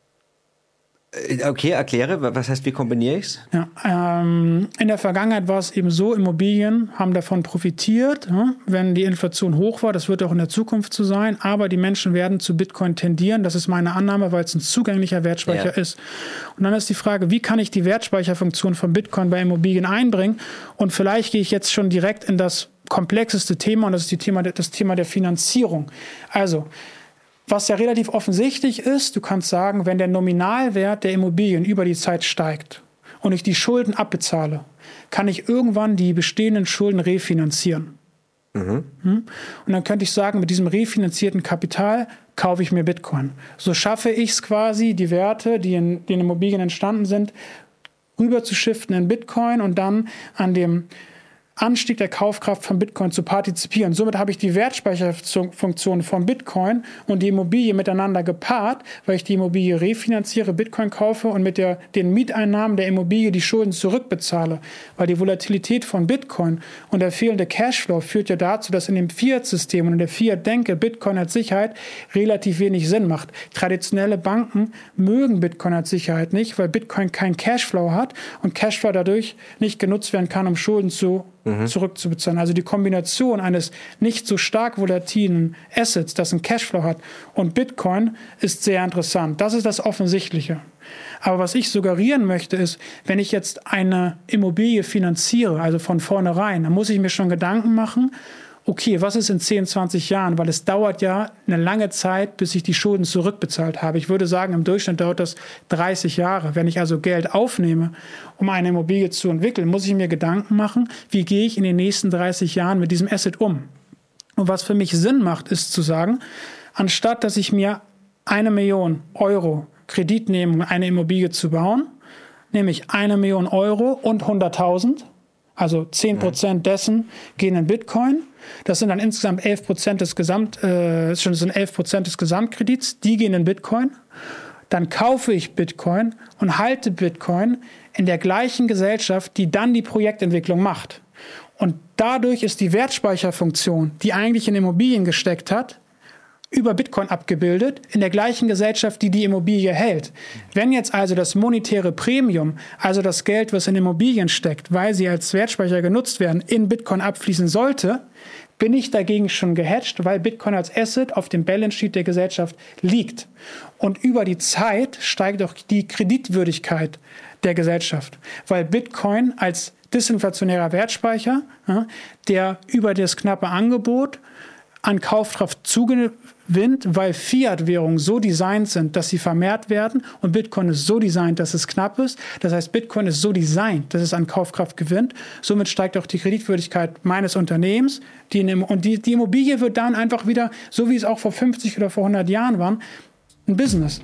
Okay, erkläre, was heißt, wie kombiniere ich es? Ja, ähm, in der Vergangenheit war es eben so, Immobilien haben davon profitiert, ja, wenn die Inflation hoch war, das wird auch in der Zukunft so sein, aber die Menschen werden zu Bitcoin tendieren, das ist meine Annahme, weil es ein zugänglicher Wertspeicher ja. ist. Und dann ist die Frage, wie kann ich die Wertspeicherfunktion von Bitcoin bei Immobilien einbringen? Und vielleicht gehe ich jetzt schon direkt in das komplexeste Thema, und das ist die Thema, das Thema der Finanzierung. Also, was ja relativ offensichtlich ist, du kannst sagen, wenn der Nominalwert der Immobilien über die Zeit steigt und ich die Schulden abbezahle, kann ich irgendwann die bestehenden Schulden refinanzieren. Mhm. Und dann könnte ich sagen, mit diesem refinanzierten Kapital kaufe ich mir Bitcoin. So schaffe ich es quasi, die Werte, die in den Immobilien entstanden sind, rüber zu shiften in Bitcoin und dann an dem Anstieg der Kaufkraft von Bitcoin zu partizipieren. Somit habe ich die Wertspeicherfunktion von Bitcoin und die Immobilie miteinander gepaart, weil ich die Immobilie refinanziere, Bitcoin kaufe und mit der, den Mieteinnahmen der Immobilie die Schulden zurückbezahle. Weil die Volatilität von Bitcoin und der fehlende Cashflow führt ja dazu, dass in dem Fiat-System und in der Fiat-Denke Bitcoin als Sicherheit relativ wenig Sinn macht. Traditionelle Banken mögen Bitcoin als Sicherheit nicht, weil Bitcoin keinen Cashflow hat und Cashflow dadurch nicht genutzt werden kann, um Schulden zu Mhm. zurückzubezahlen. Also die Kombination eines nicht so stark volatilen Assets, das einen Cashflow hat, und Bitcoin ist sehr interessant. Das ist das Offensichtliche. Aber was ich suggerieren möchte ist, wenn ich jetzt eine Immobilie finanziere, also von vornherein, dann muss ich mir schon Gedanken machen, okay, was ist in zehn, zwanzig Jahren? Weil es dauert ja eine lange Zeit, bis ich die Schulden zurückbezahlt habe. Ich würde sagen, im Durchschnitt dauert das dreißig Jahre. Wenn ich also Geld aufnehme, um eine Immobilie zu entwickeln, muss ich mir Gedanken machen, wie gehe ich in den nächsten dreißig Jahren mit diesem Asset um? Und was für mich Sinn macht, ist zu sagen, anstatt dass ich mir eine Million Euro Kredit nehme, um eine Immobilie zu bauen, nehme ich eine Million Euro und hunderttausend, also zehn Prozent dessen gehen in Bitcoin. Das sind dann insgesamt elf Prozent des Gesamt, äh, schon sind elf Prozent des Gesamtkredits, die gehen in Bitcoin. Dann kaufe ich Bitcoin und halte Bitcoin in der gleichen Gesellschaft, die dann die Projektentwicklung macht. Und dadurch ist die Wertspeicherfunktion, die eigentlich in Immobilien gesteckt hat, über Bitcoin abgebildet, in der gleichen Gesellschaft, die die Immobilie hält. Wenn jetzt also das monetäre Premium, also das Geld, was in Immobilien steckt, weil sie als Wertspeicher genutzt werden, in Bitcoin abfließen sollte, bin ich dagegen schon gehatcht, weil Bitcoin als Asset auf dem Balance Sheet der Gesellschaft liegt. Und über die Zeit steigt auch die Kreditwürdigkeit der Gesellschaft, weil Bitcoin als disinflationärer Wertspeicher, ja, der über das knappe Angebot an Kaufkraft zugewinnt, weil Fiat-Währungen so designt sind, dass sie vermehrt werden, und Bitcoin ist so designt, dass es knapp ist. Das heißt, Bitcoin ist so designt, dass es an Kaufkraft gewinnt. Somit steigt auch die Kreditwürdigkeit meines Unternehmens. Die in, und die, die Immobilie wird dann einfach wieder, so wie es auch vor fünfzig oder vor hundert Jahren war, ein Business.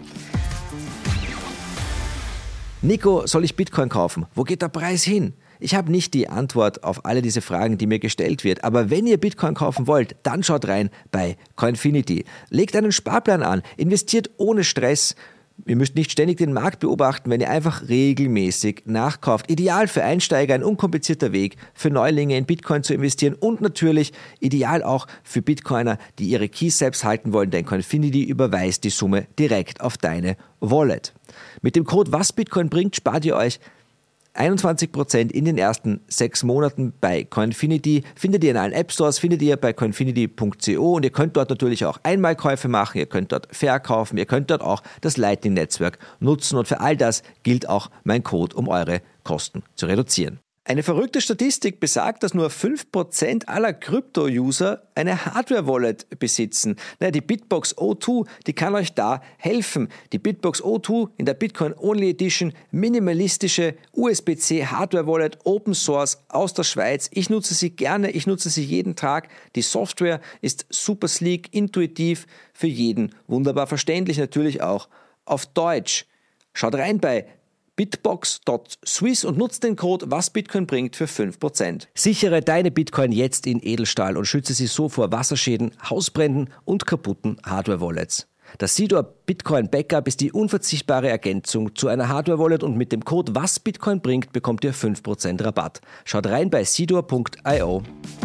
Nico, soll ich Bitcoin kaufen? Wo geht der Preis hin? Ich habe nicht die Antwort auf alle diese Fragen, die mir gestellt wird. Aber wenn ihr Bitcoin kaufen wollt, dann schaut rein bei Coinfinity. Legt einen Sparplan an, investiert ohne Stress. Ihr müsst nicht ständig den Markt beobachten, wenn ihr einfach regelmäßig nachkauft. Ideal für Einsteiger, ein unkomplizierter Weg für Neulinge in Bitcoin zu investieren und natürlich ideal auch für Bitcoiner, die ihre Keys selbst halten wollen, denn Coinfinity überweist die Summe direkt auf deine Wallet. Mit dem Code WASBitcoin spart ihr euch einundzwanzig Prozent in den ersten sechs Monaten bei Coinfinity. Findet ihr in allen App Stores, findet ihr bei coinfinity punkt co, und ihr könnt dort natürlich auch Einmalkäufe machen, ihr könnt dort verkaufen, ihr könnt dort auch das Lightning-Netzwerk nutzen, und für all das gilt auch mein Code, um eure Kosten zu reduzieren. Eine verrückte Statistik besagt, dass nur fünf Prozent aller Krypto-User eine Hardware-Wallet besitzen. Naja, die Bitbox O zwei, die kann euch da helfen. Die Bitbox O zwei in der Bitcoin-Only Edition, minimalistische U S B C Hardware-Wallet, Open Source aus der Schweiz. Ich nutze sie gerne, ich nutze sie jeden Tag. Die Software ist super sleek, intuitiv, für jeden wunderbar verständlich, natürlich auch auf Deutsch. Schaut rein bei bitbox Punkt swiss und nutzt den Code WASBitcoin für fünf Prozent. Sichere deine Bitcoin jetzt in Edelstahl und schütze sie so vor Wasserschäden, Hausbränden und kaputten Hardware-Wallets. Das Sidor Bitcoin Backup ist die unverzichtbare Ergänzung zu einer Hardware-Wallet und mit dem Code Was Bitcoin bringt bekommt ihr fünf Prozent Rabatt. Schaut rein bei sidor punkt io.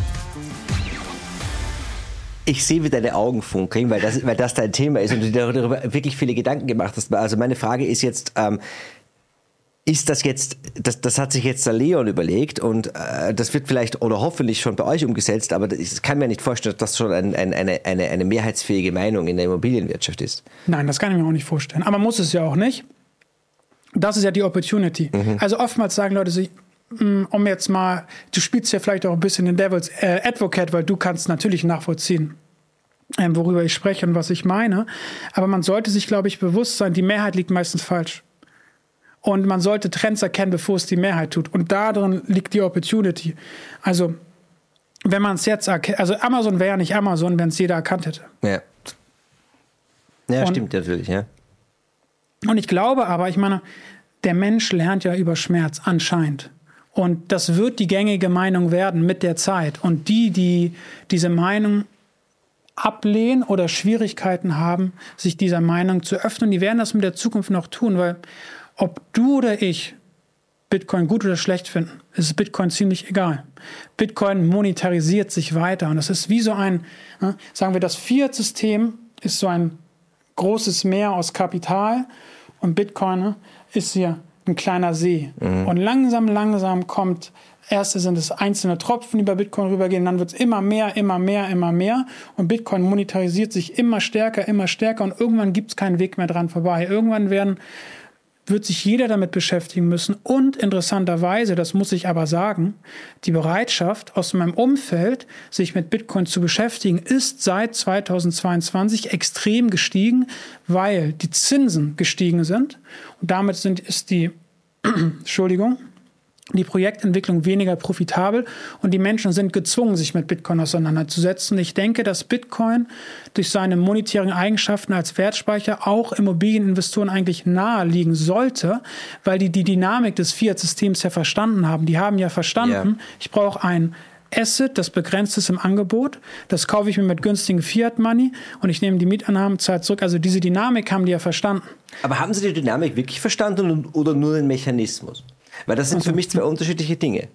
Ich sehe, wie deine Augen funkeln, weil das, weil das dein Thema ist und du dir darüber wirklich viele Gedanken gemacht hast. Also meine Frage ist jetzt, ähm, ist das jetzt, das, das hat sich jetzt der Leon überlegt und äh, das wird vielleicht oder hoffentlich schon bei euch umgesetzt, aber ich kann mir nicht vorstellen, dass das schon ein, ein, eine, eine, eine mehrheitsfähige Meinung in der Immobilienwirtschaft ist. Nein, das kann ich mir auch nicht vorstellen. Aber man muss es ja auch nicht. Das ist ja die Opportunity. Mhm. Also oftmals sagen Leute sich, um jetzt mal, du spielst ja vielleicht auch ein bisschen den Devil's Advocate, weil du kannst natürlich nachvollziehen, ähm, worüber ich spreche und was ich meine. Aber man sollte sich, glaube ich, bewusst sein, die Mehrheit liegt meistens falsch. Und man sollte Trends erkennen, bevor es die Mehrheit tut. Und darin liegt die Opportunity. Also, wenn man es jetzt erkennt, also Amazon wäre ja nicht Amazon, wenn es jeder erkannt hätte. Ja. Ja, und, stimmt natürlich, ja. Und ich glaube aber, ich meine, der Mensch lernt ja über Schmerz anscheinend. Und das wird die gängige Meinung werden mit der Zeit. Und die, die diese Meinung ablehnen oder Schwierigkeiten haben, sich dieser Meinung zu öffnen, die werden das mit der Zukunft noch tun, weil ob du oder ich Bitcoin gut oder schlecht finden, ist Bitcoin ziemlich egal. Bitcoin monetarisiert sich weiter. Und das ist wie so ein, sagen wir, das Fiat-System ist so ein großes Meer aus Kapital und Bitcoin ist hier ein kleiner See. Mhm. Und langsam, langsam kommt, erst sind es einzelne Tropfen, die bei Bitcoin rübergehen, dann wird es immer mehr, immer mehr, immer mehr. Und Bitcoin monetarisiert sich immer stärker, immer stärker und irgendwann gibt es keinen Weg mehr dran vorbei. Irgendwann werden wird sich jeder damit beschäftigen müssen. Und interessanterweise, das muss ich aber sagen, die Bereitschaft aus meinem Umfeld, sich mit Bitcoin zu beschäftigen, ist seit zweitausendzweiundzwanzig extrem gestiegen, weil die Zinsen gestiegen sind. Und damit sind, ist die, Entschuldigung, die Projektentwicklung weniger profitabel und die Menschen sind gezwungen, sich mit Bitcoin auseinanderzusetzen. Ich denke, dass Bitcoin durch seine monetären Eigenschaften als Wertspeicher auch Immobilieninvestoren eigentlich nahe liegen sollte, weil die die Dynamik des Fiat-Systems ja verstanden haben. Die haben ja verstanden, yeah. ich brauche ein Asset, das begrenzt ist im Angebot, das kaufe ich mir mit günstigen Fiat-Money und ich nehme die Mietannahmezeit zurück. Also diese Dynamik haben die ja verstanden. Aber haben Sie die Dynamik wirklich verstanden oder nur den Mechanismus? Weil das sind also für mich zwei unterschiedliche Dinge.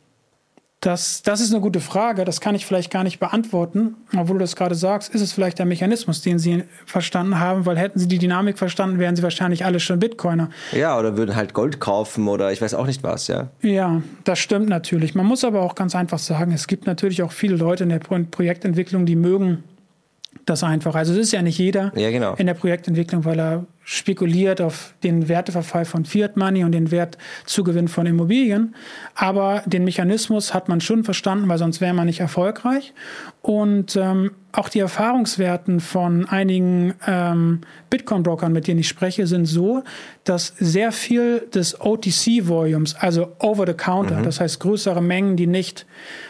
Das, das ist eine gute Frage. Das kann ich vielleicht gar nicht beantworten. Obwohl du das gerade sagst, ist es vielleicht der Mechanismus, den Sie verstanden haben. Weil hätten Sie die Dynamik verstanden, wären Sie wahrscheinlich alle schon Bitcoiner. Ja, oder würden halt Gold kaufen oder ich weiß auch nicht was, ja. Ja, das stimmt natürlich. Man muss aber auch ganz einfach sagen, es gibt natürlich auch viele Leute in der Pro- Projektentwicklung, die mögen das einfach. Also es ist ja nicht jeder ja, genau. in der Projektentwicklung, weil er spekuliert auf den Werteverfall von Fiat Money und den Wertzugewinn von Immobilien. Aber den Mechanismus hat man schon verstanden, weil sonst wäre man nicht erfolgreich. Und ähm, auch die Erfahrungswerten von einigen ähm, Bitcoin-Brokern, mit denen ich spreche, sind so, dass sehr viel des O T C-Volumes, also over the counter, mhm. das heißt größere Mengen, die nicht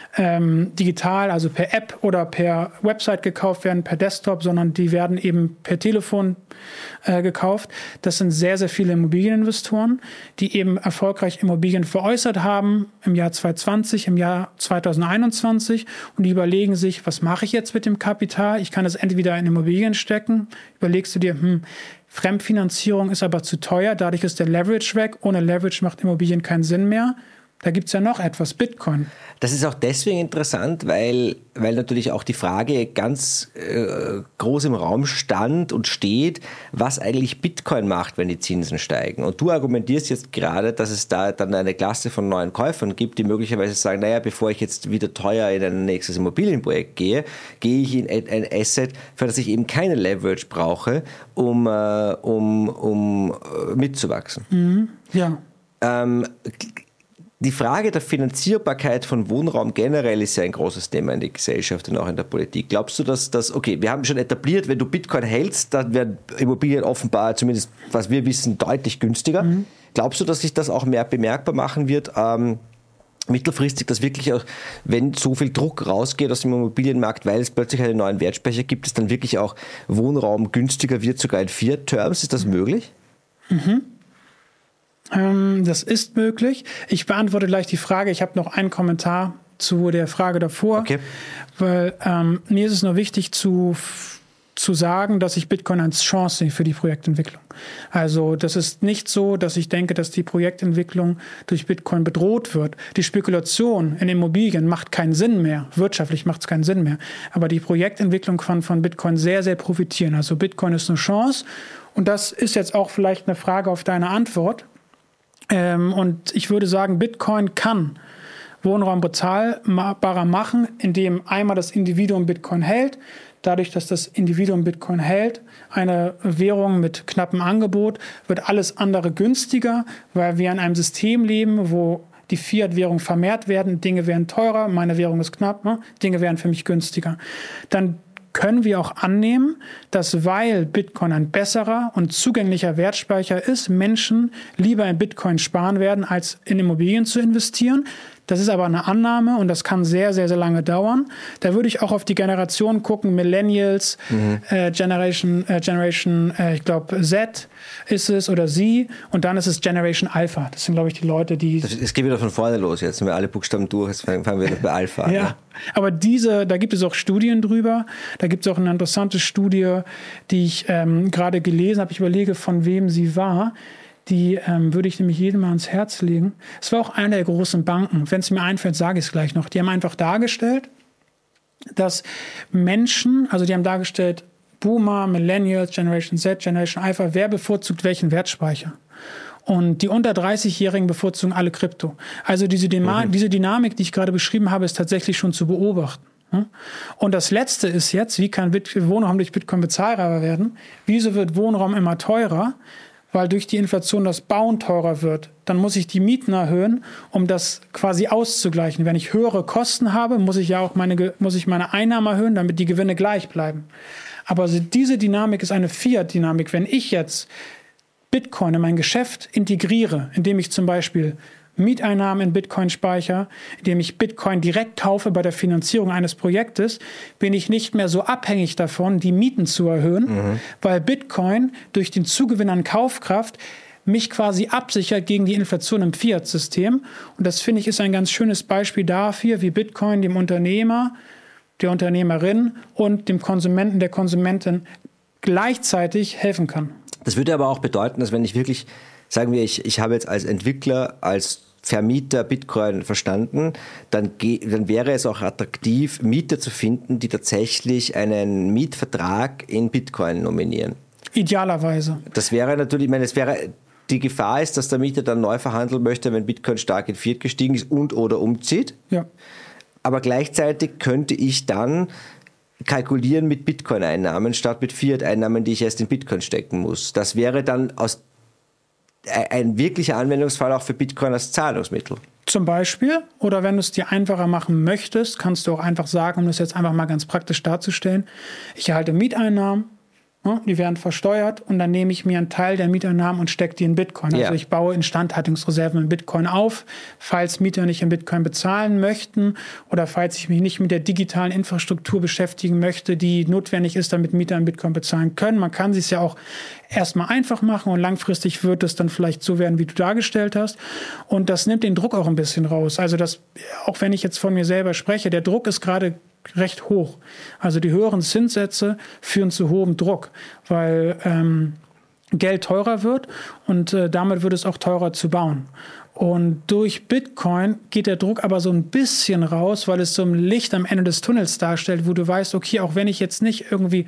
ähm, digital, also per App oder per Website gekauft werden, per Desktop, sondern die werden eben per Telefon äh, gekauft. Das sind sehr, sehr viele Immobilieninvestoren, die eben erfolgreich Immobilien veräußert haben im Jahr zweitausendzwanzig, im Jahr zweitausendeinundzwanzig und die überlegen sich, was mache ich jetzt mit dem Kapital? Ich kann es entweder in Immobilien stecken, überlegst du dir, hm, Fremdfinanzierung ist aber zu teuer, dadurch ist der Leverage weg. Ohne Leverage macht Immobilien keinen Sinn mehr. Da gibt es ja noch etwas, Bitcoin. Das ist auch deswegen interessant, weil, weil natürlich auch die Frage ganz äh, groß im Raum stand und steht, was eigentlich Bitcoin macht, wenn die Zinsen steigen. Und du argumentierst jetzt gerade, dass es da dann eine Klasse von neuen Käufern gibt, die möglicherweise sagen, naja, bevor ich jetzt wieder teuer in ein nächstes Immobilienprojekt gehe, gehe ich in ein Asset, für das ich eben keine Leverage brauche, um, äh, um, um mitzuwachsen. Mhm. Ja. Ähm, Die Frage der Finanzierbarkeit von Wohnraum generell ist ja ein großes Thema in der Gesellschaft und auch in der Politik. Glaubst du, dass das, okay, wir haben schon etabliert, wenn du Bitcoin hältst, dann werden Immobilien offenbar, zumindest was wir wissen, deutlich günstiger. Mhm. Glaubst du, dass sich das auch mehr bemerkbar machen wird, ähm, mittelfristig, dass wirklich auch, wenn so viel Druck rausgeht aus dem Immobilienmarkt, weil es plötzlich einen neuen Wertspeicher gibt, dass dann wirklich auch Wohnraum günstiger wird, sogar in Fiat-Terms? Ist das möglich? Mhm. Das ist möglich. Ich beantworte gleich die Frage. Ich habe noch einen Kommentar zu der Frage davor, okay. weil ähm, mir ist es nur wichtig zu zu sagen, dass ich Bitcoin als Chance sehe für die Projektentwicklung. Also das ist nicht so, dass ich denke, dass die Projektentwicklung durch Bitcoin bedroht wird. Die Spekulation in Immobilien macht keinen Sinn mehr. Wirtschaftlich macht es keinen Sinn mehr. Aber die Projektentwicklung kann von Bitcoin sehr, sehr profitieren. Also Bitcoin ist eine Chance. Und das ist jetzt auch vielleicht eine Frage auf deine Antwort. Ähm, und ich würde sagen, Bitcoin kann Wohnraum bezahlbarer machen, indem einmal das Individuum Bitcoin hält. Dadurch, dass das Individuum Bitcoin hält, eine Währung mit knappem Angebot, wird alles andere günstiger, weil wir in einem System leben, wo die Fiat-Währungen vermehrt werden, Dinge werden teurer, meine Währung ist knapp, ne? Dinge werden für mich günstiger. Dann können wir auch annehmen, dass, weil Bitcoin ein besserer und zugänglicher Wertspeicher ist, Menschen lieber in Bitcoin sparen werden, als in Immobilien zu investieren. Das ist aber eine Annahme und das kann sehr, sehr, sehr lange dauern. Da würde ich auch auf die Generation gucken, Millennials, mhm. äh, Generation, äh, Generation äh, ich glaube Z ist es oder Sie und dann ist es Generation Alpha. Das sind, glaube ich, die Leute, die... Es geht wieder von vorne los, jetzt sind wir alle Buchstaben durch, jetzt fangen wir wieder bei Alpha an. Ja, ne? Aber diese, da gibt es auch Studien drüber. Da gibt es auch eine interessante Studie, die ich ähm, gerade gelesen habe. Ich überlege, von wem sie war. Die ähm, würde ich nämlich jedem mal ans Herz legen. Es war auch eine der großen Banken. Wenn es mir einfällt, sage ich es gleich noch. Die haben einfach dargestellt, dass Menschen, also die haben dargestellt, Boomer, Millennials, Generation Z, Generation Alpha, wer bevorzugt welchen Wertspeicher? Und die unter dreißig-Jährigen bevorzugen alle Krypto. Also diese, Dyma- mhm. diese Dynamik, die ich gerade beschrieben habe, ist tatsächlich schon zu beobachten. Und das Letzte ist jetzt, wie kann Bit- Wohnraum durch Bitcoin bezahlbarer werden? Wieso wird Wohnraum immer teurer? Weil durch die Inflation das Bauen teurer wird. Dann muss ich die Mieten erhöhen, um das quasi auszugleichen. Wenn ich höhere Kosten habe, muss ich ja auch meine, muss ich meine Einnahmen erhöhen, damit die Gewinne gleich bleiben. Aber diese Dynamik ist eine Fiat-Dynamik. Wenn ich jetzt Bitcoin in mein Geschäft integriere, indem ich zum Beispiel Mieteinnahmen in Bitcoin speichere, indem ich Bitcoin direkt kaufe bei der Finanzierung eines Projektes, bin ich nicht mehr so abhängig davon, die Mieten zu erhöhen, mhm. weil Bitcoin durch den Zugewinn an Kaufkraft mich quasi absichert gegen die Inflation im Fiat-System. Und das, finde ich, ist ein ganz schönes Beispiel dafür, wie Bitcoin dem Unternehmer, der Unternehmerin und dem Konsumenten, der Konsumentin gleichzeitig helfen kann. Das würde aber auch bedeuten, dass wenn ich wirklich, sagen wir, ich, ich habe jetzt als Entwickler, als Vermieter Bitcoin verstanden, dann, ge- dann wäre es auch attraktiv, Mieter zu finden, die tatsächlich einen Mietvertrag in Bitcoin nominieren. Idealerweise. Das wäre natürlich, ich meine, es wäre, die Gefahr ist, dass der Mieter dann neu verhandeln möchte, wenn Bitcoin stark in Fiat gestiegen ist und oder umzieht. Ja. Aber gleichzeitig könnte ich dann kalkulieren mit Bitcoin-Einnahmen statt mit Fiat-Einnahmen, die ich erst in Bitcoin stecken muss. Das wäre dann aus ein wirklicher Anwendungsfall auch für Bitcoin als Zahlungsmittel. Zum Beispiel, oder wenn du es dir einfacher machen möchtest, kannst du auch einfach sagen, um das jetzt einfach mal ganz praktisch darzustellen, ich erhalte Mieteinnahmen, die werden versteuert und dann nehme ich mir einen Teil der Mieteinnahmen und stecke die in Bitcoin. Also ja. Ich baue Instandhaltungsreserven in Bitcoin auf, falls Mieter nicht in Bitcoin bezahlen möchten oder falls ich mich nicht mit der digitalen Infrastruktur beschäftigen möchte, die notwendig ist, damit Mieter in Bitcoin bezahlen können. Man kann es ja auch erstmal einfach machen und langfristig wird es dann vielleicht so werden, wie du dargestellt hast. Und das nimmt den Druck auch ein bisschen raus. Also das, auch wenn ich jetzt von mir selber spreche, der Druck ist gerade recht hoch. Also die höheren Zinssätze führen zu hohem Druck, weil ähm, Geld teurer wird und äh, damit wird es auch teurer zu bauen. Und durch Bitcoin geht der Druck aber so ein bisschen raus, weil es so ein Licht am Ende des Tunnels darstellt, wo du weißt, okay, auch wenn ich jetzt nicht irgendwie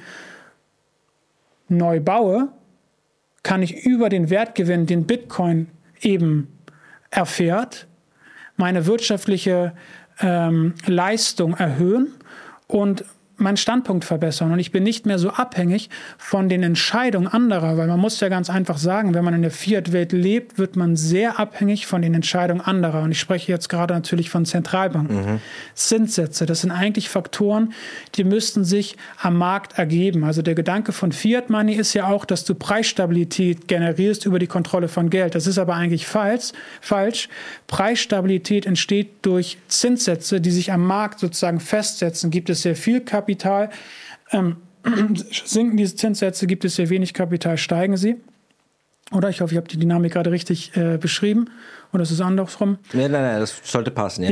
neu baue, kann ich über den Wertgewinn, den Bitcoin eben erfährt, meine wirtschaftliche ähm, Leistung erhöhen und meinen Standpunkt verbessern. Und ich bin nicht mehr so abhängig von den Entscheidungen anderer, weil man muss ja ganz einfach sagen, wenn man in der Fiat-Welt lebt, wird man sehr abhängig von den Entscheidungen anderer. Und ich spreche jetzt gerade natürlich von Zentralbanken. Mhm. Zinssätze, das sind eigentlich Faktoren, die müssten sich am Markt ergeben. Also der Gedanke von Fiat Money ist ja auch, dass du Preisstabilität generierst über die Kontrolle von Geld. Das ist aber eigentlich falsch. falsch. Preisstabilität entsteht durch Zinssätze, die sich am Markt sozusagen festsetzen. Gibt es sehr viel Kapital, Kapital, ähm, sinken diese Zinssätze, gibt es sehr wenig Kapital, steigen sie. Oder ich hoffe, ich habe die Dynamik gerade richtig äh, beschrieben. Oder ist es andersrum? Nein, nein, nein, das sollte passen, ja. Ja,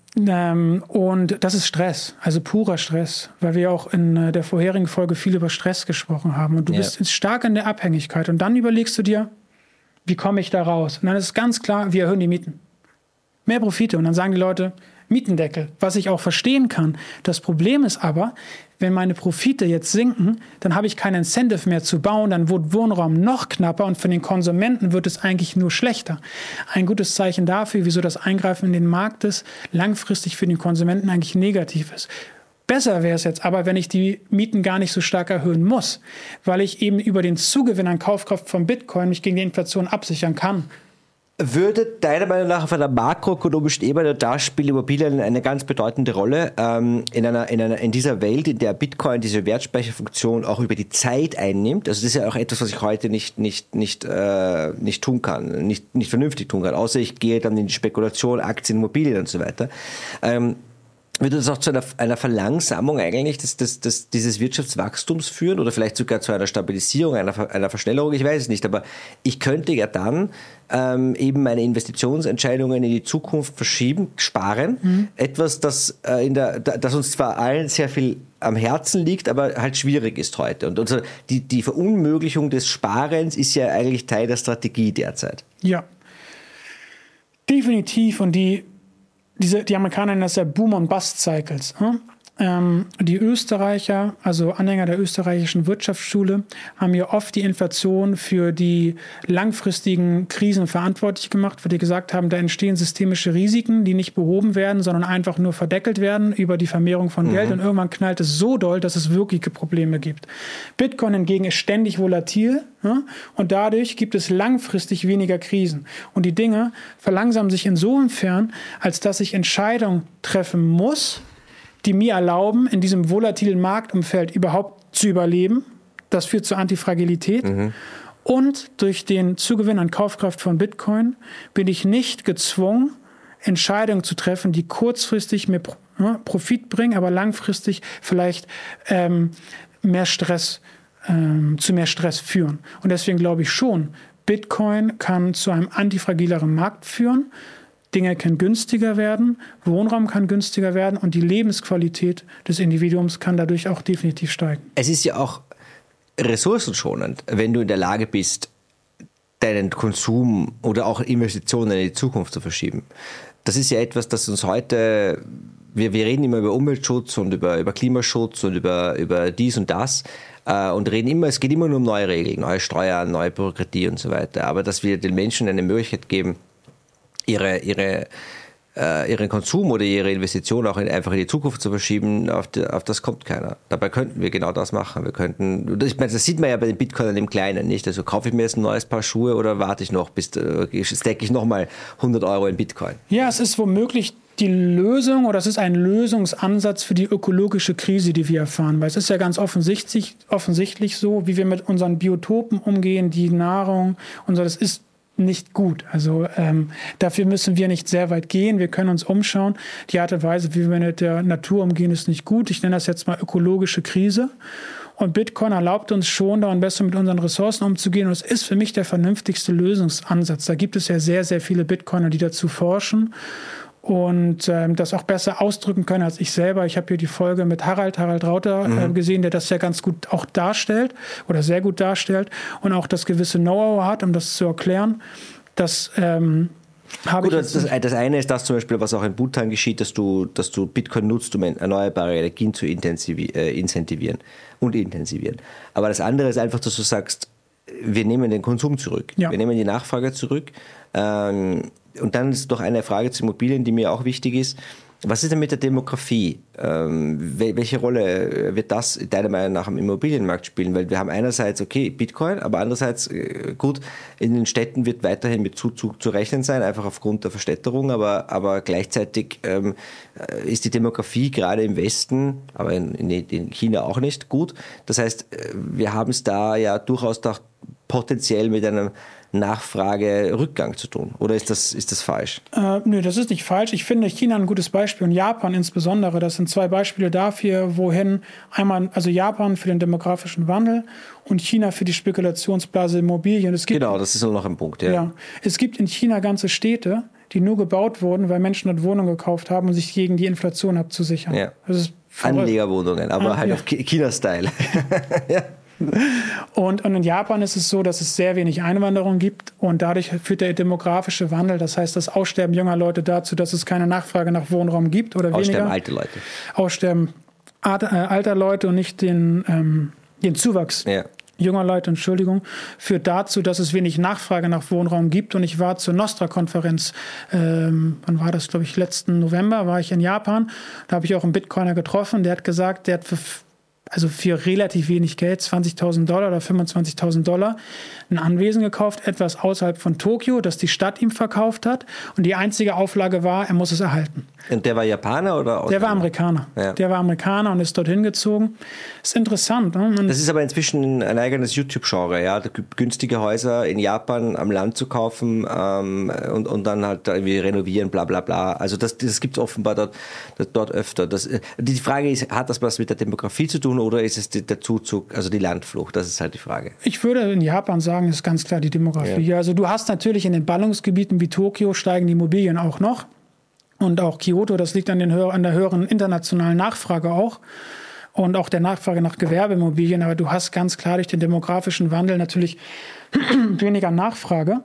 Ähm, und das ist Stress, also purer Stress, weil wir auch in äh, der vorherigen Folge viel über Stress gesprochen haben. Und du ja. bist stark in der Abhängigkeit. Und dann überlegst du dir, wie komme ich da raus? Und dann ist ganz klar, wir erhöhen die Mieten. Mehr Profite. Und dann sagen die Leute, Mietendeckel, was ich auch verstehen kann. Das Problem ist aber, wenn meine Profite jetzt sinken, dann habe ich kein Incentive mehr zu bauen, dann wird Wohnraum noch knapper und für den Konsumenten wird es eigentlich nur schlechter. Ein gutes Zeichen dafür, wieso das Eingreifen in den Markt ist, langfristig für den Konsumenten eigentlich negativ ist. Besser wäre es jetzt aber, wenn ich die Mieten gar nicht so stark erhöhen muss, weil ich eben über den Zugewinn an Kaufkraft von Bitcoin mich gegen die Inflation absichern kann. Würde deiner Meinung nach auf einer makroökonomischen Ebene, da spielt Immobilien eine ganz bedeutende Rolle, ähm, in, einer, in, einer, in dieser Welt, in der Bitcoin diese Wertspeicherfunktion auch über die Zeit einnimmt? Also das ist ja auch etwas, was ich heute nicht, nicht, nicht, äh, nicht tun kann, nicht, nicht vernünftig tun kann, außer ich gehe dann in die Spekulation, Aktien, Immobilien und so weiter. Ähm, Würde das auch zu einer, einer Verlangsamung eigentlich des, des, des, dieses Wirtschaftswachstums führen oder vielleicht sogar zu einer Stabilisierung, einer, einer Verschnellerung? Ich weiß es nicht, aber ich könnte ja dann ähm, eben meine Investitionsentscheidungen in die Zukunft verschieben, sparen. Mhm. Etwas, das, äh, in der, das uns zwar allen sehr viel am Herzen liegt, aber halt schwierig ist heute. Und also die, die Verunmöglichung des Sparens ist ja eigentlich Teil der Strategie derzeit. Ja, definitiv. Und die Diese, die Amerikaner nennen das ja Boom- und Bust-Cycles. Hm? Ähm, die Österreicher, also Anhänger der österreichischen Wirtschaftsschule, haben ja oft die Inflation für die langfristigen Krisen verantwortlich gemacht, weil die gesagt haben, da entstehen systemische Risiken, die nicht behoben werden, sondern einfach nur verdeckelt werden über die Vermehrung von mhm. Geld. Und irgendwann knallt es so doll, dass es wirkliche Probleme gibt. Bitcoin hingegen ist ständig volatil. Ja? Und dadurch gibt es langfristig weniger Krisen. Und die Dinge verlangsamen sich insofern, als dass ich Entscheidungen treffen muss, die mir erlauben, in diesem volatilen Marktumfeld überhaupt zu überleben. Das führt zur Antifragilität. Mhm. Und durch den Zugewinn an Kaufkraft von Bitcoin bin ich nicht gezwungen, Entscheidungen zu treffen, die kurzfristig mir Profit bringen, aber langfristig vielleicht ähm, mehr Stress Ähm, zu mehr Stress führen. Und deswegen glaube ich schon, Bitcoin kann zu einem antifragileren Markt führen, Dinge können günstiger werden, Wohnraum kann günstiger werden und die Lebensqualität des Individuums kann dadurch auch definitiv steigen. Es ist ja auch ressourcenschonend, wenn du in der Lage bist, deinen Konsum oder auch Investitionen in die Zukunft zu verschieben. Das ist ja etwas, das uns heute, wir, wir reden immer über Umweltschutz und über, über Klimaschutz und über, über dies und das äh, und reden immer, es geht immer nur um neue Regeln, neue Steuern, neue Bürokratie und so weiter. Aber dass wir den Menschen eine Möglichkeit geben, ihre, ihre, äh, ihren Konsum oder ihre Investition auch in, einfach in die Zukunft zu verschieben, auf, die, auf das kommt keiner. Dabei könnten wir genau das machen. Wir könnten, ich meine, das sieht man ja bei den Bitcoinern im Kleinen nicht. Also kaufe ich mir jetzt ein neues Paar Schuhe oder warte ich noch, bis äh, stecke ich nochmal hundert Euro in Bitcoin? Ja, es ist womöglich die Lösung oder es ist ein Lösungsansatz für die ökologische Krise, die wir erfahren. Weil es ist ja ganz offensichtlich, offensichtlich so, wie wir mit unseren Biotopen umgehen, die Nahrung und so, das ist nicht gut. Also ähm, dafür müssen wir nicht sehr weit gehen. Wir können uns umschauen. Die Art und Weise, wie wir mit der Natur umgehen, ist nicht gut. Ich nenne das jetzt mal ökologische Krise. Und Bitcoin erlaubt uns schon, da und besser mit unseren Ressourcen umzugehen. Und es ist für mich der vernünftigste Lösungsansatz. Da gibt es ja sehr, sehr viele Bitcoiner, die dazu forschen und ähm, das auch besser ausdrücken können als ich selber. Ich habe hier die Folge mit Harald, Harald Rauter mhm. äh, gesehen, der das ja ganz gut auch darstellt oder sehr gut darstellt und auch das gewisse Know-how hat, um das zu erklären. Das ähm, habe Gut, ich das, das eine ist das zum Beispiel, was auch in Bhutan geschieht, dass du, dass du Bitcoin nutzt, um erneuerbare Energien zu intensivi- äh, incentivieren und intensivieren. Aber das andere ist einfach, dass du sagst, wir nehmen den Konsum zurück. Ja. Wir nehmen die Nachfrage zurück. Ähm, und dann ist noch eine Frage zu Immobilien, die mir auch wichtig ist. Was ist denn mit der Demografie? Ähm, welche Rolle wird das deiner Meinung nach am Immobilienmarkt spielen? Weil wir haben einerseits, okay, Bitcoin, aber andererseits, äh, gut, in den Städten wird weiterhin mit Zuzug zu rechnen sein, einfach aufgrund der Verstädterung, aber, aber gleichzeitig ähm, ist die Demografie gerade im Westen, aber in, in China auch nicht gut. Das heißt, wir haben es da ja durchaus doch potenziell mit einem Nachfragerückgang zu tun. Oder ist das, ist das falsch? Äh, nö, das ist nicht falsch. Ich finde China ein gutes Beispiel und Japan insbesondere. Das sind zwei Beispiele dafür, wohin einmal, also Japan für den demografischen Wandel und China für die Spekulationsblase Immobilien. Es gibt, genau, das ist nur noch ein Punkt. Ja. Ja, es gibt in China ganze Städte, die nur gebaut wurden, weil Menschen dort Wohnungen gekauft haben, um sich gegen die Inflation abzusichern. Ja. Das ist Anlegerwohnungen, aber ah, halt ja. auf China-Style. Ja. Und, und in Japan ist es so, dass es sehr wenig Einwanderung gibt und dadurch führt der demografische Wandel, das heißt das Aussterben junger Leute dazu, dass es keine Nachfrage nach Wohnraum gibt oder Aussterben weniger. alte Leute. Aussterben alter Leute und nicht den, ähm, den Zuwachs. Ja. Junger Leute, Entschuldigung, führt dazu, dass es wenig Nachfrage nach Wohnraum gibt. Und ich war zur Nostra-Konferenz, ähm, wann war das, glaube ich, letzten November, war ich in Japan. Da habe ich auch einen Bitcoiner getroffen, der hat gesagt, der hat für, also für relativ wenig Geld, zwanzigtausend Dollar oder fünfundzwanzigtausend Dollar, ein Anwesen gekauft, etwas außerhalb von Tokio, das die Stadt ihm verkauft hat. Und die einzige Auflage war, er muss es erhalten. Und der war Japaner oder? Der war Amerikaner. Ja. Der war Amerikaner und ist dorthin gezogen. Ist interessant. Ne? Das ist aber inzwischen ein eigenes YouTube-Genre, ja, günstige Häuser in Japan am Land zu kaufen ähm, und, und dann halt irgendwie renovieren, bla bla bla. Also das, das gibt es offenbar dort, dort öfter. Das, die Frage ist, hat das was mit der Demografie zu tun oder ist es der Zuzug, also die Landflucht? Das ist halt die Frage. Ich würde in Japan sagen, ist ganz klar die Demografie. Ja. Also du hast natürlich in den Ballungsgebieten wie Tokio steigen die Immobilien auch noch. Und auch Kyoto, das liegt an, den, an der höheren internationalen Nachfrage auch und auch der Nachfrage nach Gewerbeimmobilien. Aber du hast ganz klar durch den demografischen Wandel natürlich weniger Nachfrage.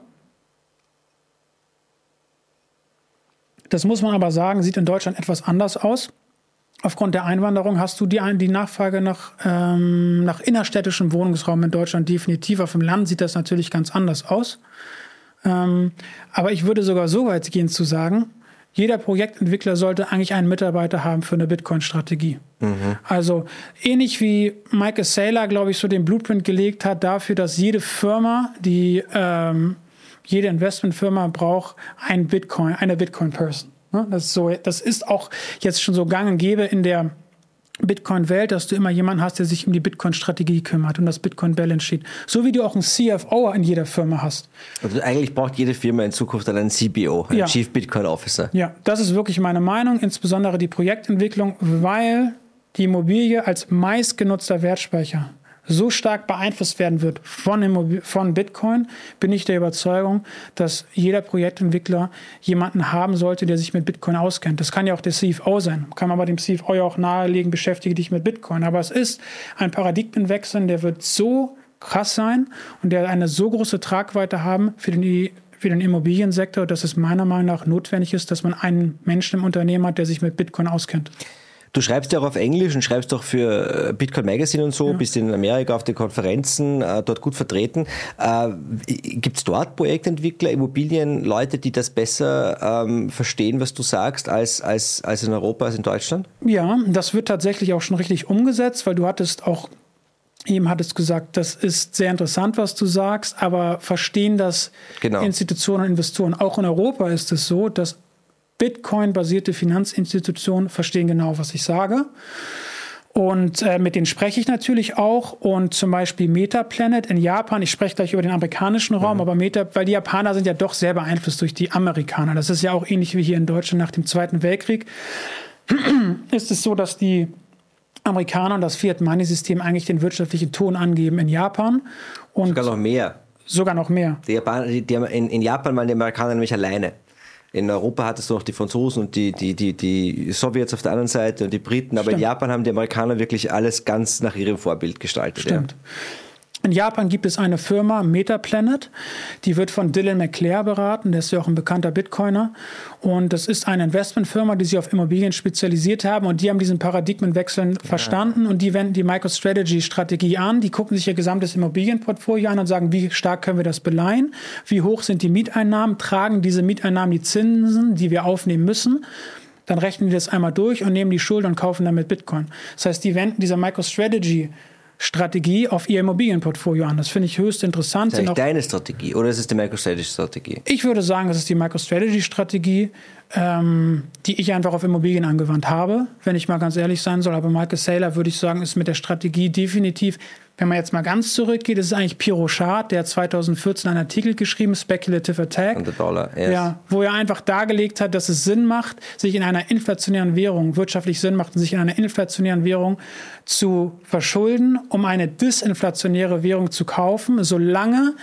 Das muss man aber sagen, sieht in Deutschland etwas anders aus. Aufgrund der Einwanderung hast du die, die Nachfrage nach, ähm, nach innerstädtischem Wohnungsraum in Deutschland definitiv. Auf dem Land sieht das natürlich ganz anders aus. Ähm, aber ich würde sogar so weit gehen zu sagen, jeder Projektentwickler sollte eigentlich einen Mitarbeiter haben für eine Bitcoin-Strategie. Mhm. Also ähnlich wie Michael Saylor, glaube ich, so den Blueprint gelegt hat dafür, dass jede Firma, die ähm, jede Investmentfirma braucht, ein Bitcoin, eine Bitcoin-Person. Ne? Das ist so, das ist auch jetzt schon so gang und gäbe in der Bitcoin-Welt, dass du immer jemanden hast, der sich um die Bitcoin-Strategie kümmert und das Bitcoin-Balance-Sheet. So wie du auch einen C F O in jeder Firma hast. Also eigentlich braucht jede Firma in Zukunft einen C B O, einen ja. Chief Bitcoin Officer. Ja, das ist wirklich meine Meinung, insbesondere die Projektentwicklung, weil die Immobilie als meistgenutzter Wertspeicher so stark beeinflusst werden wird von, Immobil- von Bitcoin, bin ich der Überzeugung, dass jeder Projektentwickler jemanden haben sollte, der sich mit Bitcoin auskennt. Das kann ja auch der C F O sein. Kann man bei dem C F O ja auch nahelegen, beschäftige dich mit Bitcoin. Aber es ist ein Paradigmenwechsel, der wird so krass sein und der eine so große Tragweite haben für den, für den Immobiliensektor, dass es meiner Meinung nach notwendig ist, dass man einen Menschen im Unternehmen hat, der sich mit Bitcoin auskennt. Du schreibst ja auch auf Englisch und schreibst auch für Bitcoin Magazine und so, ja. Bist in Amerika auf den Konferenzen, äh, dort gut vertreten. Äh, Gibt es dort Projektentwickler, Immobilienleute, die das besser ähm, verstehen, was du sagst, als, als, als in Europa, als in Deutschland? Ja, das wird tatsächlich auch schon richtig umgesetzt, weil du hattest auch, eben hattest gesagt, das ist sehr interessant, was du sagst, aber verstehen das genau. Institutionen und Investoren. Auch in Europa ist es so, dass Bitcoin-basierte Finanzinstitutionen verstehen genau, was ich sage. Und äh, mit denen spreche ich natürlich auch. Und zum Beispiel Metaplanet in Japan, ich spreche gleich über den amerikanischen Raum, mhm. aber Meta, weil die Japaner sind ja doch sehr beeinflusst durch die Amerikaner. Das ist ja auch ähnlich wie hier in Deutschland nach dem Zweiten Weltkrieg. Ist es so, dass die Amerikaner und das Fiat-Money-System eigentlich den wirtschaftlichen Ton angeben in Japan. Und sogar noch mehr. Sogar noch mehr. Die Japaner, die, die, in, in Japan waren die Amerikaner nämlich alleine. In Europa hattest du noch die Franzosen und die, die, die, die Sowjets auf der anderen Seite und die Briten. Aber Stimmt. in Japan haben die Amerikaner wirklich alles ganz nach ihrem Vorbild gestaltet. Stimmt. Ja. In Japan gibt es eine Firma, Metaplanet, die wird von Dylan McClare beraten, der ist ja auch ein bekannter Bitcoiner. Und das ist eine Investmentfirma, die sich auf Immobilien spezialisiert haben und die haben diesen Paradigmenwechsel ja. verstanden und die wenden die MicroStrategy-Strategie an, die gucken sich ihr gesamtes Immobilienportfolio an und sagen, wie stark können wir das beleihen, wie hoch sind die Mieteinnahmen, tragen diese Mieteinnahmen die Zinsen, die wir aufnehmen müssen. Dann rechnen die das einmal durch und nehmen die Schuld und kaufen damit Bitcoin. Das heißt, die wenden diese MicroStrategy Strategie auf ihr Immobilienportfolio an. Das finde ich höchst interessant. Ist das eigentlich deine Strategie oder ist es die MicroStrategy-Strategie? Ich würde sagen, das ist die MicroStrategy-Strategie, ähm, die ich einfach auf Immobilien angewandt habe, wenn ich mal ganz ehrlich sein soll. Aber Michael Saylor, würde ich sagen, ist mit der Strategie definitiv, wenn man jetzt mal ganz zurückgeht, ist es eigentlich Pierre Rochard, der hat zweitausendvierzehn einen Artikel geschrieben, Speculative Attack, the dollar, yes. ja, wo er einfach dargelegt hat, dass es Sinn macht, sich in einer inflationären Währung, wirtschaftlich Sinn macht, sich in einer inflationären Währung zu verschulden, um eine disinflationäre Währung zu kaufen, solange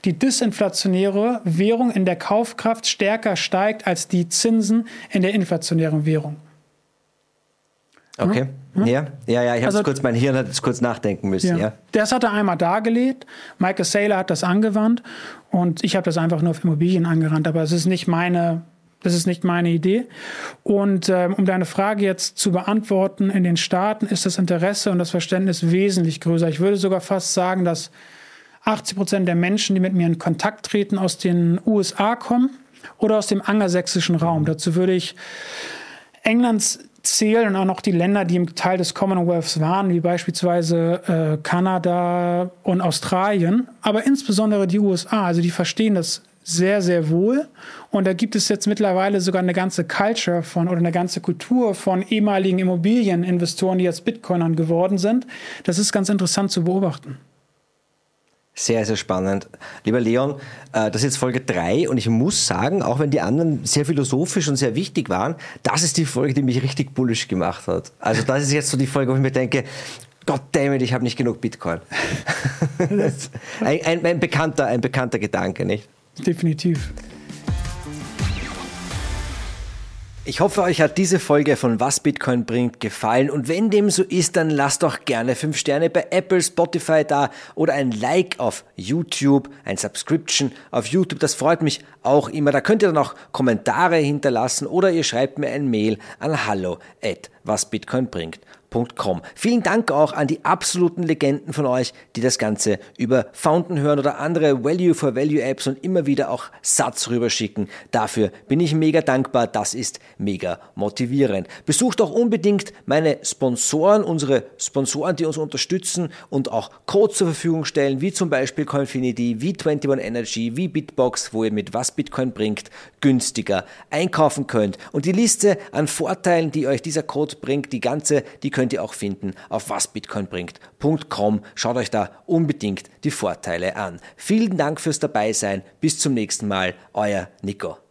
die disinflationäre Währung in der Kaufkraft stärker steigt als die Zinsen in der inflationären Währung. Okay, ja, ja, ja, ja ich habe Also- kurz, mein Hirn hat jetzt kurz nachdenken müssen, ja. Ja. Das hat er einmal dargelegt. Michael Saylor hat das angewandt und ich habe das einfach nur auf Immobilien angewandt, aber es ist nicht meine, das ist nicht meine Idee. Und ähm, um deine Frage jetzt zu beantworten, in den Staaten ist das Interesse und das Verständnis wesentlich größer. Ich würde sogar fast sagen, dass achtzig Prozent der Menschen, die mit mir in Kontakt treten, aus den U S A kommen oder aus dem angelsächsischen Raum. Dazu würde ich Englands zählen und auch noch die Länder, die im Teil des Commonwealths waren, wie beispielsweise äh, Kanada und Australien, aber insbesondere die U S A. Also die verstehen das sehr, sehr wohl. Und da gibt es jetzt mittlerweile sogar eine ganze Culture von oder eine ganze Kultur von ehemaligen Immobilieninvestoren, die jetzt Bitcoinern geworden sind. Das ist ganz interessant zu beobachten. Sehr, sehr spannend. Lieber Leon, äh, das ist jetzt Folge drei und ich muss sagen, auch wenn die anderen sehr philosophisch und sehr wichtig waren, das ist die Folge, die mich richtig bullish gemacht hat. Also das ist jetzt so die Folge, wo ich mir denke, goddammit, ich habe nicht genug Bitcoin. ein, ein, ein, bekannter, ein bekannter Gedanke, nicht? Definitiv. Ich hoffe, euch hat diese Folge von Was Bitcoin bringt gefallen und wenn dem so ist, dann lasst doch gerne fünf Sterne bei Apple, Spotify da oder ein Like auf YouTube, ein Subscription auf YouTube, das freut mich auch immer. Da könnt ihr dann auch Kommentare hinterlassen oder ihr schreibt mir ein Mail an hallo at wasbitcoinbringt punkt com. Vielen Dank auch an die absoluten Legenden von euch, die das Ganze über Fountain hören oder andere Value-for-Value-Apps und immer wieder auch Satz rüberschicken. Dafür bin ich mega dankbar. Das ist mega motivierend. Besucht auch unbedingt meine Sponsoren, unsere Sponsoren, die uns unterstützen und auch Codes zur Verfügung stellen, wie zum Beispiel Coinfinity, wie einundzwanzig Energy, wie Bitbox, wo ihr mit Was Bitcoin bringt günstiger einkaufen könnt. Und die Liste an Vorteilen, die euch dieser Code bringt, die ganze, die könnt ihr auch finden auf wasbitcoinbringt punkt com. Schaut euch da unbedingt die Vorteile an. Vielen Dank fürs Dabeisein. Bis zum nächsten Mal. Euer Nico.